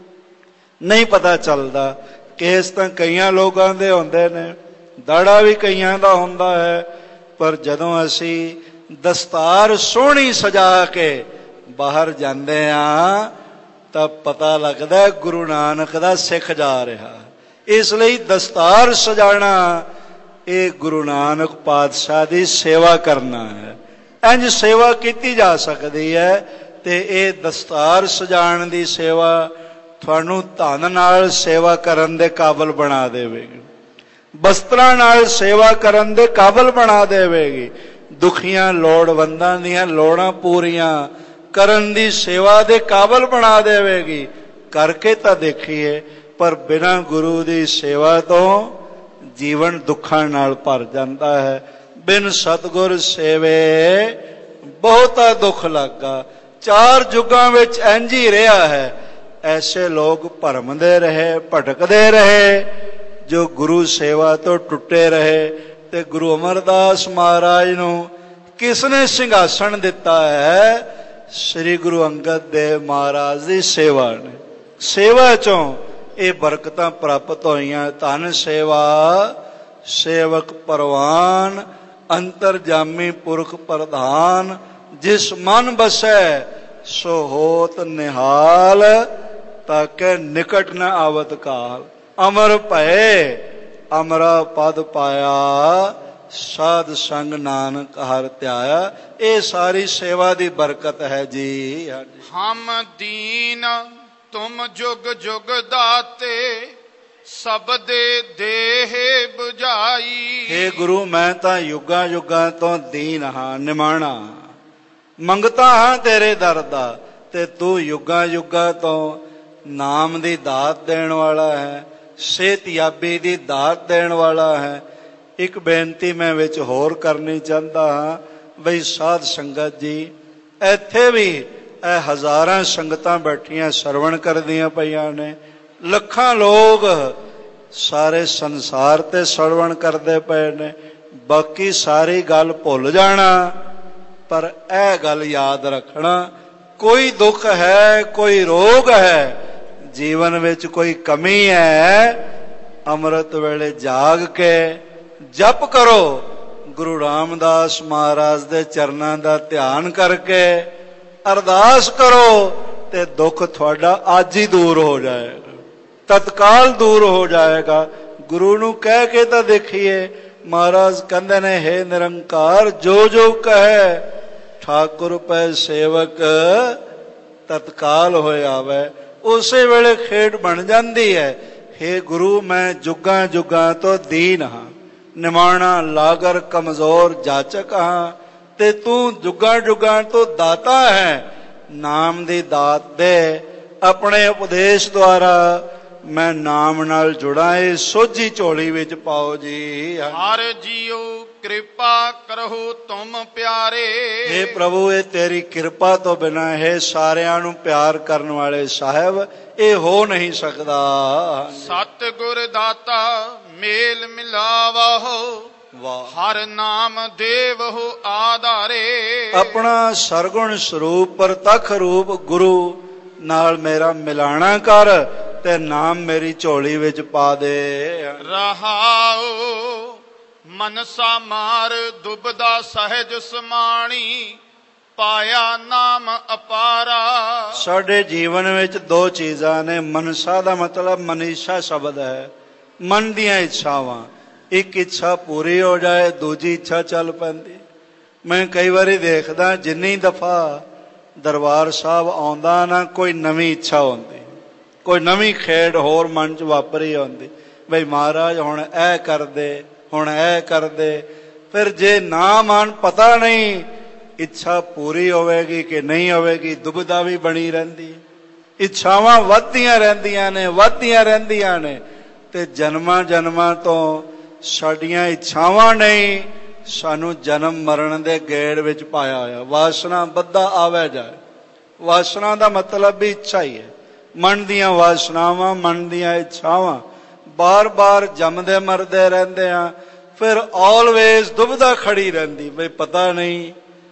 ਨਹੀਂ ਪਤਾ ਚੱਲਦਾ। ਕੇਸ ਤਾਂ ਕਈਆਂ ਲੋਕਾਂ ਦੇ ਹੁੰਦੇ ਨੇ, ਦਾੜਾ ਵੀ ਕਈਆਂ ਦਾ ਹੁੰਦਾ ਹੈ, ਪਰ ਜਦੋਂ ਅਸੀਂ ਦਸਤਾਰ ਸੋਹਣੀ ਸਜਾ ਕੇ ਬਾਹਰ ਜਾਂਦੇ ਹਾਂ ਤਾਂ ਪਤਾ ਲੱਗਦਾ ਗੁਰੂ ਨਾਨਕ ਦਾ ਸਿੱਖ ਜਾ ਰਿਹਾ। ਇਸ ਲਈ ਦਸਤਾਰ ਸਜਾਣਾ ਇਹ ਗੁਰੂ ਨਾਨਕ ਪਾਤਸ਼ਾਹ ਦੀ ਸੇਵਾ ਕਰਨਾ ਹੈ। ਇੰਝ ਸੇਵਾ ਕੀਤੀ ਜਾ ਸਕਦੀ ਹੈ ਤੇ ਇਹ ਦਸਤਾਰ ਸਜਾਉਣ ਦੀ ਸੇਵਾ ਤੁਹਾਨੂੰ ਧਨ ਨਾਲ ਸੇਵਾ ਕਰਨ ਦੇ ਕਾਬਲ ਬਣਾ ਦੇਵੇਗੀ, ਬਸਤਰਾਂ ਨਾਲ ਸੇਵਾ ਕਰਨ ਦੇ ਕਾਬਲ ਬਣਾ ਦੇਵੇਗੀ, ਦੁਖੀਆਂ ਲੋੜਵੰਦਾਂ ਦੀਆਂ ਲੋੜਾਂ ਪੂਰੀਆਂ ਕਰਨ ਦੀ ਸੇਵਾ ਦੇ ਕਾਬਲ ਬਣਾ ਦੇਵੇਗੀ। ਕਰਕੇ ਤਾਂ ਦੇਖੀਏ, ਪਰ ਬਿਨਾਂ ਗੁਰੂ ਦੀ ਸੇਵਾ ਤੋਂ ਜੀਵਨ ਦੁੱਖਾਂ ਨਾਲ ਭਰ ਜਾਂਦਾ ਹੈ। ਬਿਨ ਸਤਿਗੁਰ ਸੇਵੇ ਬਹੁਤਾ ਦੁੱਖ ਲੱਗਾ। 4 ਯੁੱਗਾਂ ਵਿੱਚ ਇੰਝ ਹੀ ਰਿਹਾ ਹੈ। ਐਸੇ ਲੋਕ ਭਰਮਦੇ ਰਹੇ, ਭਟਕਦੇ ਰਹੇ, ਜੋ ਗੁਰੂ ਸੇਵਾ ਤੋਂ ਟੁੱਟੇ ਰਹੇ। ਤੇ ਗੁਰੂ ਅਮਰਦਾਸ ਮਹਾਰਾਜ ਨੂੰ ਕਿਸ ਨੇ ਸਿੰਘਾਸਣ ਦਿੱਤਾ ਹੈ? ਸ੍ਰੀ ਗੁਰੂ ਅੰਗਦ ਦੇਵ ਮਹਾਰਾਜ ਦੀ ਸੇਵਾ ਨੇ। ਸੇਵਾ ਚੋਂ ਇਹ ਬਰਕਤਾਂ ਪ੍ਰਾਪਤ ਹੋਈਆਂ। ਧਨ ਸੇਵਾ ਸੇਵਕ ਪਰਵਾਨ, ਅੰਤਰਜਾਮੀ ਪੁਰਖ ਪ੍ਰਧਾਨ, ਜਿਸ ਮਨ ਬਸੈ ਸੋ ਹੋਤ ਨਿਹਾਲ, ਤਾਕੇ ਨਿਕਟ ਨ ਆਵਤ ਕਾਲ। ਅਮਰ ਭਏ ਅਮਰਾ ਪਦ ਪਾਇਆ, ਸਾਧ ਸੰਗ ਨਾਨਕ ਹਰਿ ਧਿਆਇਆ। ਇਹ ਸਾਰੀ ਸੇਵਾ ਦੀ ਬਰਕਤ ਹੈ ਜੀ। ਹਮ ਦੀਨ ਤੁਮ ਜੁਗ ਜੁਗ ਦਾਤੇ, ਸਭ ਦੇ ਦੇਹ 부ਝਾਈ। ਹੇ ਗੁਰੂ, ਮੈਂ ਤਾਂ ਯੁੱਗਾਂ ਯੁੱਗਾਂ ਤੋਂ ਦੀਨ ਹਾਂ, ਨਿਮਾਣਾ ਮੰਗਤਾ ਹਾਂ ਤੇਰੇ ਦਰ ਦਾ, ਤੇ ਤੂੰ ਯੁੱਗਾਂ ਯੁੱਗਾਂ ਤੋਂ ਨਾਮ ਦੀ ਦਾਤ ਦੇਣ ਵਾਲਾ ਹੈ, ਸਿਹਤਯਾਬੀ ਦੀ ਦਾਤ ਦੇਣ ਵਾਲਾ ਹੈ। ਇੱਕ ਬੇਨਤੀ ਮੈਂ ਵਿੱਚ ਹੋਰ ਕਰਨੀ ਚਾਹੁੰਦਾ ਹਾਂ ਬਈ ਸਾਧ ਸੰਗਤ ਜੀ, ਇੱਥੇ ਵੀ ਇਹ ਹਜ਼ਾਰਾਂ ਸੰਗਤਾਂ ਬੈਠੀਆਂ ਸਰਵਣ ਕਰਦੀਆਂ ਪਈਆਂ ਨੇ, ਲੱਖਾਂ ਲੋਕ ਸਾਰੇ ਸੰਸਾਰ ਤੇ ਸਰਵਣ ਕਰਦੇ ਪਏ ਨੇ। ਬਾਕੀ ਸਾਰੀ ਗੱਲ ਭੁੱਲ ਜਾਣਾ, ਪਰ ਇਹ ਗੱਲ ਯਾਦ ਰੱਖਣਾ, ਕੋਈ ਦੁੱਖ ਹੈ, ਕੋਈ ਰੋਗ ਹੈ, ਜੀਵਨ ਵਿੱਚ ਕੋਈ ਕਮੀ ਹੈ, ਅੰਮ੍ਰਿਤ ਵੇਲੇ ਜਾਗ ਕੇ ਜਪ ਕਰੋ। ਗੁਰੂ ਰਾਮਦਾਸ ਮਹਾਰਾਜ ਦੇ ਚਰਨਾਂ ਦਾ ਧਿਆਨ ਕਰਕੇ ਅਰਦਾਸ ਕਰੋ ਤੇ ਦੁੱਖ ਤੁਹਾਡਾ ਅੱਜ ਹੀ ਦੂਰ ਹੋ ਜਾਏਗਾ, ਤਤਕਾਲ ਦੂਰ ਹੋ ਜਾਏਗਾ। ਗੁਰੂ ਨੂੰ ਕਹਿ ਕੇ ਤਾਂ ਦੇਖੀਏ। ਮਹਾਰਾਜ ਕਹਿੰਦੇ ਨੇ, ਹੇ ਨਿਰੰਕਾਰ ਜੋ ਜੋ ਕਹੈ, ਠਾਕੁਰ ਪੈ ਸੇਵਕ ਤਤਕਾਲ ਹੋਏ ਆਵੇ। ਉਸੇ ਵੇਲੇ ਖੇਡ ਬਣ ਜਾਂਦੀ ਹੈ। ਹੇ ਗੁਰੂ, ਮੈਂ ਜੁਗਾਂ ਜੁਗਾਂ ਤੋਂ ਦੀਨ ਹਾਂ, ਨਿਮਾਣਾ ਲਾਗਰ ਕਮਜ਼ੋਰ ਜਾਚਕ ਹਾਂ, ਤੇ ਤੂੰ ਜੁਗਾਂ ਜੁਗਾਂ ਤੋਂ ਦਾਤਾ ਹੈ। ਨਾਮ ਦੀ ਦਾਤ ਦੇ, ਆਪਣੇ ਉਪਦੇਸ਼ ਦੁਆਰਾ ਮੈਂ ਨਾਮ ਨਾਲ ਜੁੜਾਂ। ਇਹ ਸੋਝੀ ਝੋਲੀ ਵਿੱਚ ਪਾਓ ਜੀ। ਹਰ ਜੀਉ ਕਿਰਪਾ ਕਰਹੁ ਤੁਮ ਪਿਆਰੇ। हे ਪ੍ਰਭੂ, ਇਹ ਤੇਰੀ ਕਿਰਪਾ ਤੋਂ ਬਿਨਾਂ ਹੈ ਸਾਰਿਆਂ ਨੂੰ ਪਿਆਰ ਕਰਨ ਵਾਲੇ ਸਾਹਿਬ, ਇਹ ਹੋ ਨਹੀਂ ਸਕਦਾ। ਸਤਿਗੁਰ ਦਾਤਾ ਮੇਲ ਮਿਲਾਵਹੁ ਵਾਹ। ਹਰ ਨਾਮ ਦੇਵਹੁ ਆਧਾਰੇ। ਆਪਣਾ ਸਰਗੁਣ ਸਰੂਪ ਪ੍ਰਤੱਖ ਰੂਪ ਗੁਰੂ ਨਾਲ ਮੇਰਾ ਮਿਲਾਣਾ ਕਰ ਤੇ ਨਾਮ ਮੇਰੀ ਝੋਲੀ ਵਿੱਚ ਪਾ ਦੇ। ਰਹਾਉ ਮਨਸਾ ਮਾਰ ਦੁਬਦਾ ਸਹਿਜ ਸਮਾਣੀ ਪਾਇਆ ਨਾਮ ਅਪਾਰਾ। ਸਾਡੇ ਜੀਵਨ ਵਿੱਚ ਦੋ ਚੀਜ਼ਾਂ ਨੇ। ਮਨਸਾ ਦਾ ਮਤਲਬ ਮਨੀਸ਼ਾ ਸ਼ਬਦ ਹੈ, ਮਨ ਦੀਆਂ ਇੱਛਾਵਾਂ। ਇੱਕ ਇੱਛਾ ਪੂਰੀ ਹੋ ਜਾਏ ਦੂਜੀ ਇੱਛਾ ਚੱਲ ਪੈਂਦੀ। ਮੈਂ ਕਈ ਵਾਰੀ ਦੇਖਦਾ ਜਿੰਨੀ ਦਫਾ ਦਰਬਾਰ ਸਾਹਿਬ ਆਉਂਦਾ ਨਾ ਕੋਈ ਨਵੀਂ ਇੱਛਾ ਹੁੰਦੀ, ਕੋਈ ਨਵੀਂ ਖੇਡ ਹੋਰ ਮਨ 'ਚ ਵਾਪਰੀ ਹੁੰਦੀ। ਬਈ ਮਹਾਰਾਜ ਹੁਣ ਇਹ ਕਰਦੇ, ਹੁਣ ਇਹ ਕਰਦੇ। ਫਿਰ ਜੇ ਨਾ ਮਨ ਪਤਾ ਨਹੀਂ ਇੱਛਾ ਪੂਰੀ ਹੋਵੇਗੀ ਕਿ ਨਹੀਂ ਹੋਵੇਗੀ, ਦੁਬਿਧਾ ਵੀ ਬਣੀ ਰਹਿੰਦੀ। ਇੱਛਾਵਾਂ ਵੱਧਦੀਆਂ ਰਹਿੰਦੀਆਂ ਨੇ, ਵੱਧਦੀਆਂ ਰਹਿੰਦੀਆਂ ਨੇ। ਤੇ ਜਨਮਾਂ ਜਨਮਾਂ ਤੋਂ ਸਾਡੀਆਂ ਇੱਛਾਵਾਂ ਨਹੀਂ ਸਾਨੂੰ ਜਨਮ ਮਰਨ ਦੇ ਗੇੜ ਵਿੱਚ ਪਾਇਆ ਹੋਇਆ। ਵਾਸਨਾ ਬੱਧਾ ਆਵੇ ਜਾਏ। ਵਾਸਨਾ ਦਾ ਮਤਲਬ ਵੀ ਇੱਛਾ ਹੀ ਹੈ। ਮਨ ਦੀਆਂ ਵਾਸਨਾਵਾਂ, ਮਨ ਦੀਆਂ ਇੱਛਾਵਾਂ ਬਾਰ ਬਾਰ ਜੰਮਦੇ ਮਰਦੇ ਰਹਿੰਦੇ ਆ। ਫਿਰ ਆਲਵੇਜ਼ ਦੁਬਿਧਾ ਖੜੀ ਰਹਿੰਦੀ ਬਈ ਪਤਾ ਨਹੀਂ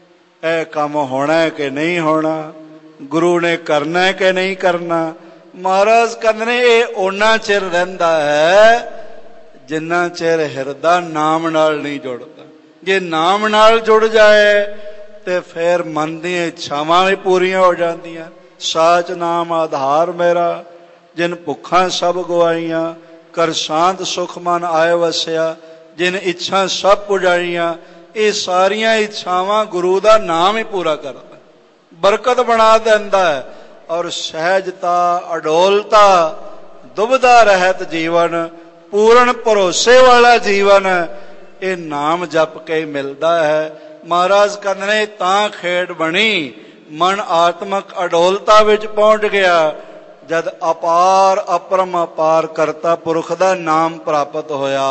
ਇਹ ਕੰਮ ਹੋਣਾ ਕਿ ਨਹੀਂ ਹੋਣਾ, ਗੁਰੂ ਨੇ ਕਰਨਾ ਕਿ ਨਹੀਂ ਕਰਨਾ। ਮਹਾਰਾਜ ਕਹਿੰਦੇ ਨੇ ਇਹ ਓਨਾ ਚਿਰ ਰਹਿੰਦਾ ਹੈ ਜਿੰਨਾ ਚਿਰ ਹਿਰਦਾ ਨਾਮ ਨਾਲ ਨਹੀਂ ਜੁੜਦਾ। ਜੇ ਨਾਮ ਨਾਲ ਜੁੜ ਜਾਏ ਤੇ ਫਿਰ ਮਨ ਦੀਆਂ ਇੱਛਾਵਾਂ ਵੀ ਪੂਰੀਆਂ ਹੋ ਜਾਂਦੀਆਂ। ਸਾਚ ਨਾਮ ਆਧਾਰ ਮੇਰਾ, ਜਿਨ ਭੁੱਖਾਂ ਸਭ ਗਵਾਈਆਂ, ਕਰ ਸ਼ਾਂਤ ਸੁਖ ਮਨ ਆਏ ਵਸਿਆ, ਜਿਨ ਇੱਛਾ ਸਭ ਪੁਜਾਈਆਂ। ਇਹ ਸਾਰੀਆਂ ਇੱਛਾਵਾਂ ਗੁਰੂ ਦਾ ਨਾਮ ਹੀ ਪੂਰਾ ਕਰਦਾ, ਬਰਕਤ ਬਣਾ ਦਿੰਦਾ ਹੈ। ਔਰ ਸਹਿਜਤਾ, ਅਡੋਲਤਾ, ਦੁਬਿਧਾ ਰਹਿਤ ਜੀਵਨ, ਪੂਰਨ ਭਰੋਸੇ ਵਾਲਾ ਜੀਵਨ ਇਹ ਨਾਮ ਜਪ ਕੇ ਹੀ ਮਿਲਦਾ ਹੈ। ਮਹਾਰਾਜ ਕਹਿੰਦੇ ਨੇ ਤਾਂ ਖੇਡ ਬਣੀ। ਮਨ ਆਤਮਕ ਅਡੋਲਤਾ ਵਿੱਚ ਪਹੁੰਚ ਗਿਆ ਜਦ ਅਪਾਰ ਅਪਰਮ ਅਪਾਰ ਕਰਤਾ ਪੁਰਖ ਦਾ ਨਾਮ ਪ੍ਰਾਪਤ ਹੋਇਆ।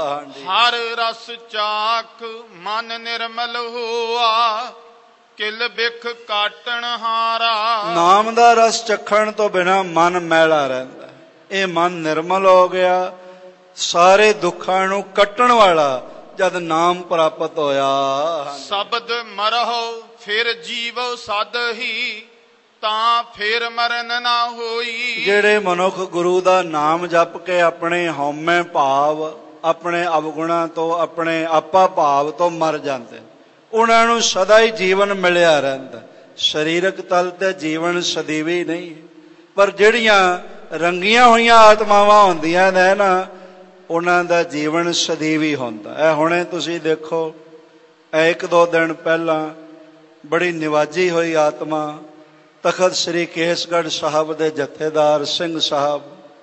ਹਰ ਰਸ ਚਾਖ ਮਨ ਨਿਰਮਲ ਹੋਆ, ਕਿਲ ਬਿਖ ਕਾਟਣ ਹਾਰਾ। ਨਾਮ ਦਾ ਰਸ ਚਖਣ ਤੋਂ ਬਿਨਾਂ ਮਨ ਮੈਲਾ ਰਹਿੰਦਾ। ਇਹ ਮਨ ਨਿਰਮਲ ਹੋ ਗਿਆ, ਸਾਰੇ ਦੁੱਖਾਂ ਨੂੰ ਕੱਟਣ ਵਾਲਾ ਜਦ ਨਾਮ ਪ੍ਰਾਪਤ ਹੋਇਆ। ਸ਼ਬਦ ਮਰਹੁ ਫਿਰ ਜੀਵ ਸਦ ਹੀ, ਤਾਂ ਫਿਰ ਮਰਨ ਨਾ ਹੋਈ। ਜਿਹੜੇ ਮਨੁੱਖ ਗੁਰੂ ਦਾ ਨਾਮ ਜਪ ਕੇ ਆਪਣੇ ਹਉਮੈ ਭਾਵ, ਆਪਣੇ ਅਵਗੁਣਾਂ ਤੋਂ, ਆਪਣੇ ਆਪਾ ਭਾਵ ਤੋਂ ਮਰ ਜਾਂਦੇ, ਉਹਨਾਂ ਨੂੰ ਸਦਾ ਹੀ ਜੀਵਨ ਮਿਲਿਆ ਰਹਿੰਦਾ। ਸਰੀਰਕ ਤਲ ਤੇ ਜੀਵਨ ਸਦੀਵੀ ਨਹੀਂ, ਪਰ ਜਿਹੜੀਆਂ ਰੰਗੀਆਂ ਹੋਈਆਂ ਆਤਮਾਵਾਂ ਹੁੰਦੀਆਂ ਨੇ ਨਾ ਉਹਨਾਂ ਦਾ ਜੀਵਨ ਸਦੀਵੀ ਹੁੰਦਾ। ਇਹ ਹੁਣੇ ਤੁਸੀਂ ਦੇਖੋ, ਇਹ 1-2 ਦਿਨ ਪਹਿਲਾਂ ਬੜੀ ਨਿਵਾਜੀ ਹੋਈ ਆਤਮਾ ਤਖਤ ਸ੍ਰੀ ਕੇਸਗੜ੍ਹ ਸਾਹਿਬ ਦੇ ਜਥੇਦਾਰ ਸਿੰਘ ਸਾਹਿਬ,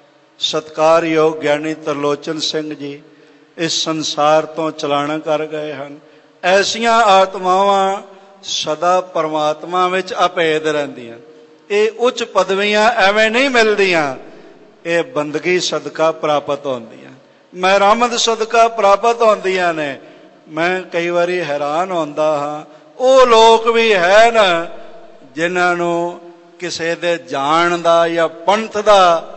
ਸਤਿਕਾਰਯੋਗ ਗਿਆਨੀ ਤਰਲੋਚਨ ਸਿੰਘ ਜੀ ਇਸ ਸੰਸਾਰ ਤੋਂ ਚਲਾਣਾ ਕਰ ਗਏ ਹਨ। ਐਸੀਆਂ ਆਤਮਾਵਾਂ ਸਦਾ ਪਰਮਾਤਮਾ ਵਿੱਚ ਅਭੇਦ ਰਹਿੰਦੀਆਂ। ਇਹ ਉੱਚ ਪਦਵੀਆਂ ਐਵੇਂ ਨਹੀਂ ਮਿਲਦੀਆਂ, ਇਹ ਬੰਦਗੀ ਸਦਕਾ ਪ੍ਰਾਪਤ ਹੁੰਦੀਆਂ, ਮਹਿਰਾਮਦ ਸਦਕਾ ਪ੍ਰਾਪਤ ਹੁੰਦੀਆਂ ਨੇ। ਮੈਂ ਕਈ ਵਾਰੀ ਹੈਰਾਨ ਹੁੰਦਾ ਹਾਂ, ਉਹ ਲੋਕ ਵੀ ਹੈ ਨਾ ਜਿਨ੍ਹਾਂ ਨੂੰ ਕਿਸੇ ਦੇ ਜਾਣ ਦਾ ਜਾਂ ਪੰਥ ਦਾ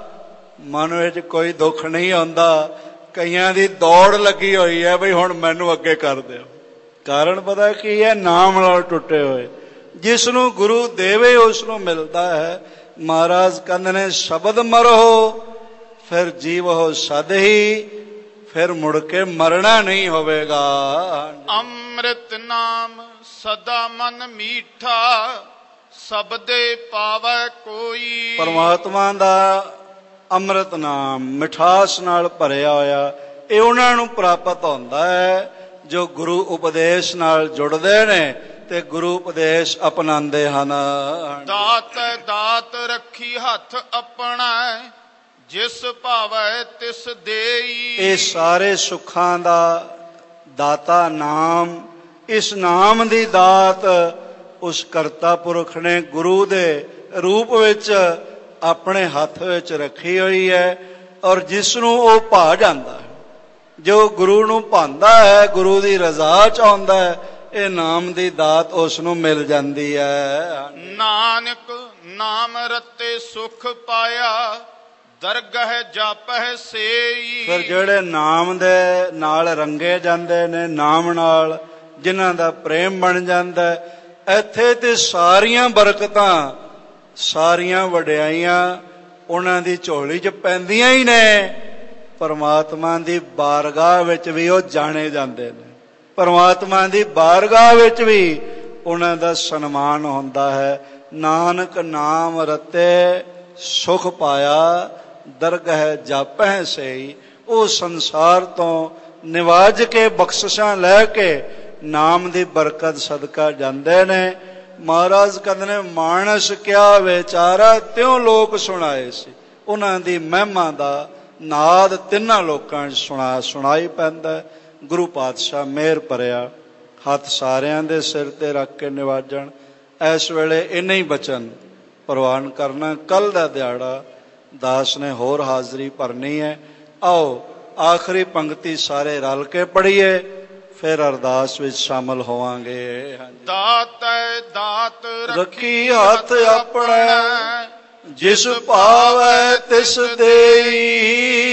ਮਨ ਵਿੱਚ ਕੋਈ ਦੁੱਖ ਨਹੀਂ ਹੁੰਦਾ। ਕਈਆਂ ਦੀ ਦੌੜ ਲੱਗੀ ਹੋਈ ਹੈ ਬਈ ਹੁਣ ਮੈਨੂੰ ਅੱਗੇ ਕਰ ਦਿਓ। ਕਾਰਨ ਪਤਾ ਕੀ ਹੈ? ਨਾਮ ਨਾਲ ਟੁੱਟੇ ਹੋਏ। ਜਿਸ ਨੂੰ ਗੁਰੂ ਦੇਵੇ ਉਸ ਨੂੰ ਮਿਲਦਾ ਹੈ। ਮਹਾਰਾਜ ਕਹਿੰਦੇ ਨੇ ਸ਼ਬਦ ਮਰੋ ਫਿਰ ਜੀਵੋ ਸਦ ਹੀ, ਫਿਰ ਮੁੜ ਕੇ ਮਰਨਾ ਨਹੀਂ ਹੋਵੇਗਾ। ਅੰਮ੍ਰਿਤ ਨਾਮ ਸਦਾ ਮਨ ਮੀਠਾ, ਸਬਦੇ ਪਾਵੈ ਕੋਈ। ਪਰਮਾਤਮਾ ਦਾ ਅੰਮ੍ਰਿਤ ਨਾਮ ਮਿਠਾਸ ਨਾਲ ਭਰਿਆ ਹੋਇਆ, ਇਹ ਉਹਨਾਂ ਨੂੰ ਪ੍ਰਾਪਤ ਹੁੰਦਾ ਹੈ ਜੋ ਗੁਰੂ ਉਪਦੇਸ਼ ਨਾਲ ਜੁੜਦੇ ਨੇ ਤੇ ਗੁਰੂ ਉਪਦੇਸ਼ ਅਪਣਾਉਂਦੇ ਹਨ। ਦਾਤ ਦਾਤ ਰੱਖੀ ਹੱਥ ਆਪਣਾ, ਜਿਸ ਭਾਵੈ ਤਿਸ ਦੇਈ। ਇਹ ਸਾਰੇ ਸੁੱਖਾਂ ਦਾ ਦਾਤਾ ਨਾਮ, ਇਸ ਨਾਮ ਦੀ ਦਾਤ ਉਸ ਕਰਤਾ ਪੁਰਖ ਨੇ ਗੁਰੂ ਦੇ ਰੂਪ ਵਿੱਚ ਆਪਣੇ ਹੱਥ ਵਿੱਚ ਰੱਖੀ ਹੋਈ ਹੈ। ਔਰ ਜਿਸ ਨੂੰ ਉਹ ਭਾ ਜਾਂਦਾ ਹੈ, ਜੋ ਗੁਰੂ ਨੂੰ ਭਾਂਦਾ ਹੈ, ਗੁਰੂ ਦੀ ਰਜ਼ਾ ਚਾਹੁੰਦਾ ਹੈ, ਇਹ ਨਾਮ ਦੀ ਦਾਤ ਉਸ ਨੂੰ ਮਿਲ ਜਾਂਦੀ ਹੈ। ਨਾਨਕ ਨਾਮ ਰਤੇ ਸੁਖ ਪਾਇਆ, ਦਰਗਹ ਜਾਪਹਿ ਸੇਈ। ਫਿਰ ਜਿਹੜੇ ਨਾਮ ਦੇ ਨਾਲ ਰੰਗੇ ਜਾਂਦੇ ਨੇ, ਨਾਮ ਨਾਲ ਜਿਨ੍ਹਾਂ ਦਾ ਪ੍ਰੇਮ ਬਣ ਜਾਂਦਾ, ਇੱਥੇ ਤੇ ਸਾਰੀਆਂ ਬਰਕਤਾਂ ਸਾਰੀਆਂ ਵਡਿਆਈਆਂ ਉਹਨਾਂ ਦੀ ਝੋਲੀ 'ਚ ਪੈਂਦੀਆਂ ਹੀ ਨੇ। ਪਰਮਾਤਮਾ ਦੀ ਬਾਰਗਾਹ ਵਿੱਚ ਵੀ ਉਹ ਜਾਣੇ ਜਾਂਦੇ ਨੇ, ਪਰਮਾਤਮਾ ਦੀ ਬਾਰਗਾਹ ਵਿੱਚ ਵੀ ਉਹਨਾਂ ਦਾ ਸਨਮਾਨ ਹੁੰਦਾ ਹੈ। ਨਾਨਕ ਨਾਮ ਰਤੇ ਸੁਖ ਪਾਇਆ, ਦਰਗਹ ਜਾਪਹਿ ਸੇਈ। ਉਹ ਸੰਸਾਰ ਤੋਂ ਨਿਵਾਜ ਕੇ ਬਖਸ਼ਿਸ਼ਾਂ ਲੈ ਕੇ ਨਾਮ ਦੀ ਬਰਕਤ ਸਦਕਾ ਜਾਂਦੇ ਨੇ। ਮਹਾਰਾਜ ਕਹਿੰਦੇ ਨੇ, ਮਾਨਸ ਕਿਆ ਵਿਚਾਰਾ ਤਿਉ ਲੋਕ ਸੁਣਾਏ ਸੀ। ਉਹਨਾਂ ਦੀ ਮਹਿਮਾ ਦਾ ਨਾਦ ਤਿੰਨਾਂ ਲੋਕਾਂ 'ਚ ਸੁਣਾਈ ਪੈਂਦਾ। ਗੁਰੂ ਪਾਤਸ਼ਾਹ ਮਿਹਰ ਭਰਿਆ ਹੱਥ ਸਾਰਿਆਂ ਦੇ ਸਿਰ ਤੇ ਰੱਖ ਕੇ ਨਿਵਾਜਣ। ਇਸ ਵੇਲੇ ਇੰਨੇ ਹੀ ਬਚਨ ਪ੍ਰਵਾਨ ਕਰਨਾ। ਕੱਲ ਦਾ ਦਿਹਾੜਾ ਦਾਸ ਨੇ ਹੋਰ ਹਾਜ਼ਰੀ ਭਰਨੀ ਹੈ। ਆਓ ਆਖਰੀ ਪੰਕਤੀ ਸਾਰੇ ਰਲ ਕੇ ਪੜ੍ਹੀਏ, ਫਿਰ ਅਰਦਾਸ ਵਿੱਚ ਸ਼ਾਮਲ ਹੋਵਾਂਗੇ। ਦਾਤੈ ਦਾਤ ਰੱਖੀ ਹੱਥ ਆਪਣਾ, ਜਿਸ ਭਾਵੈ ਤਿਸ ਦੇਈ।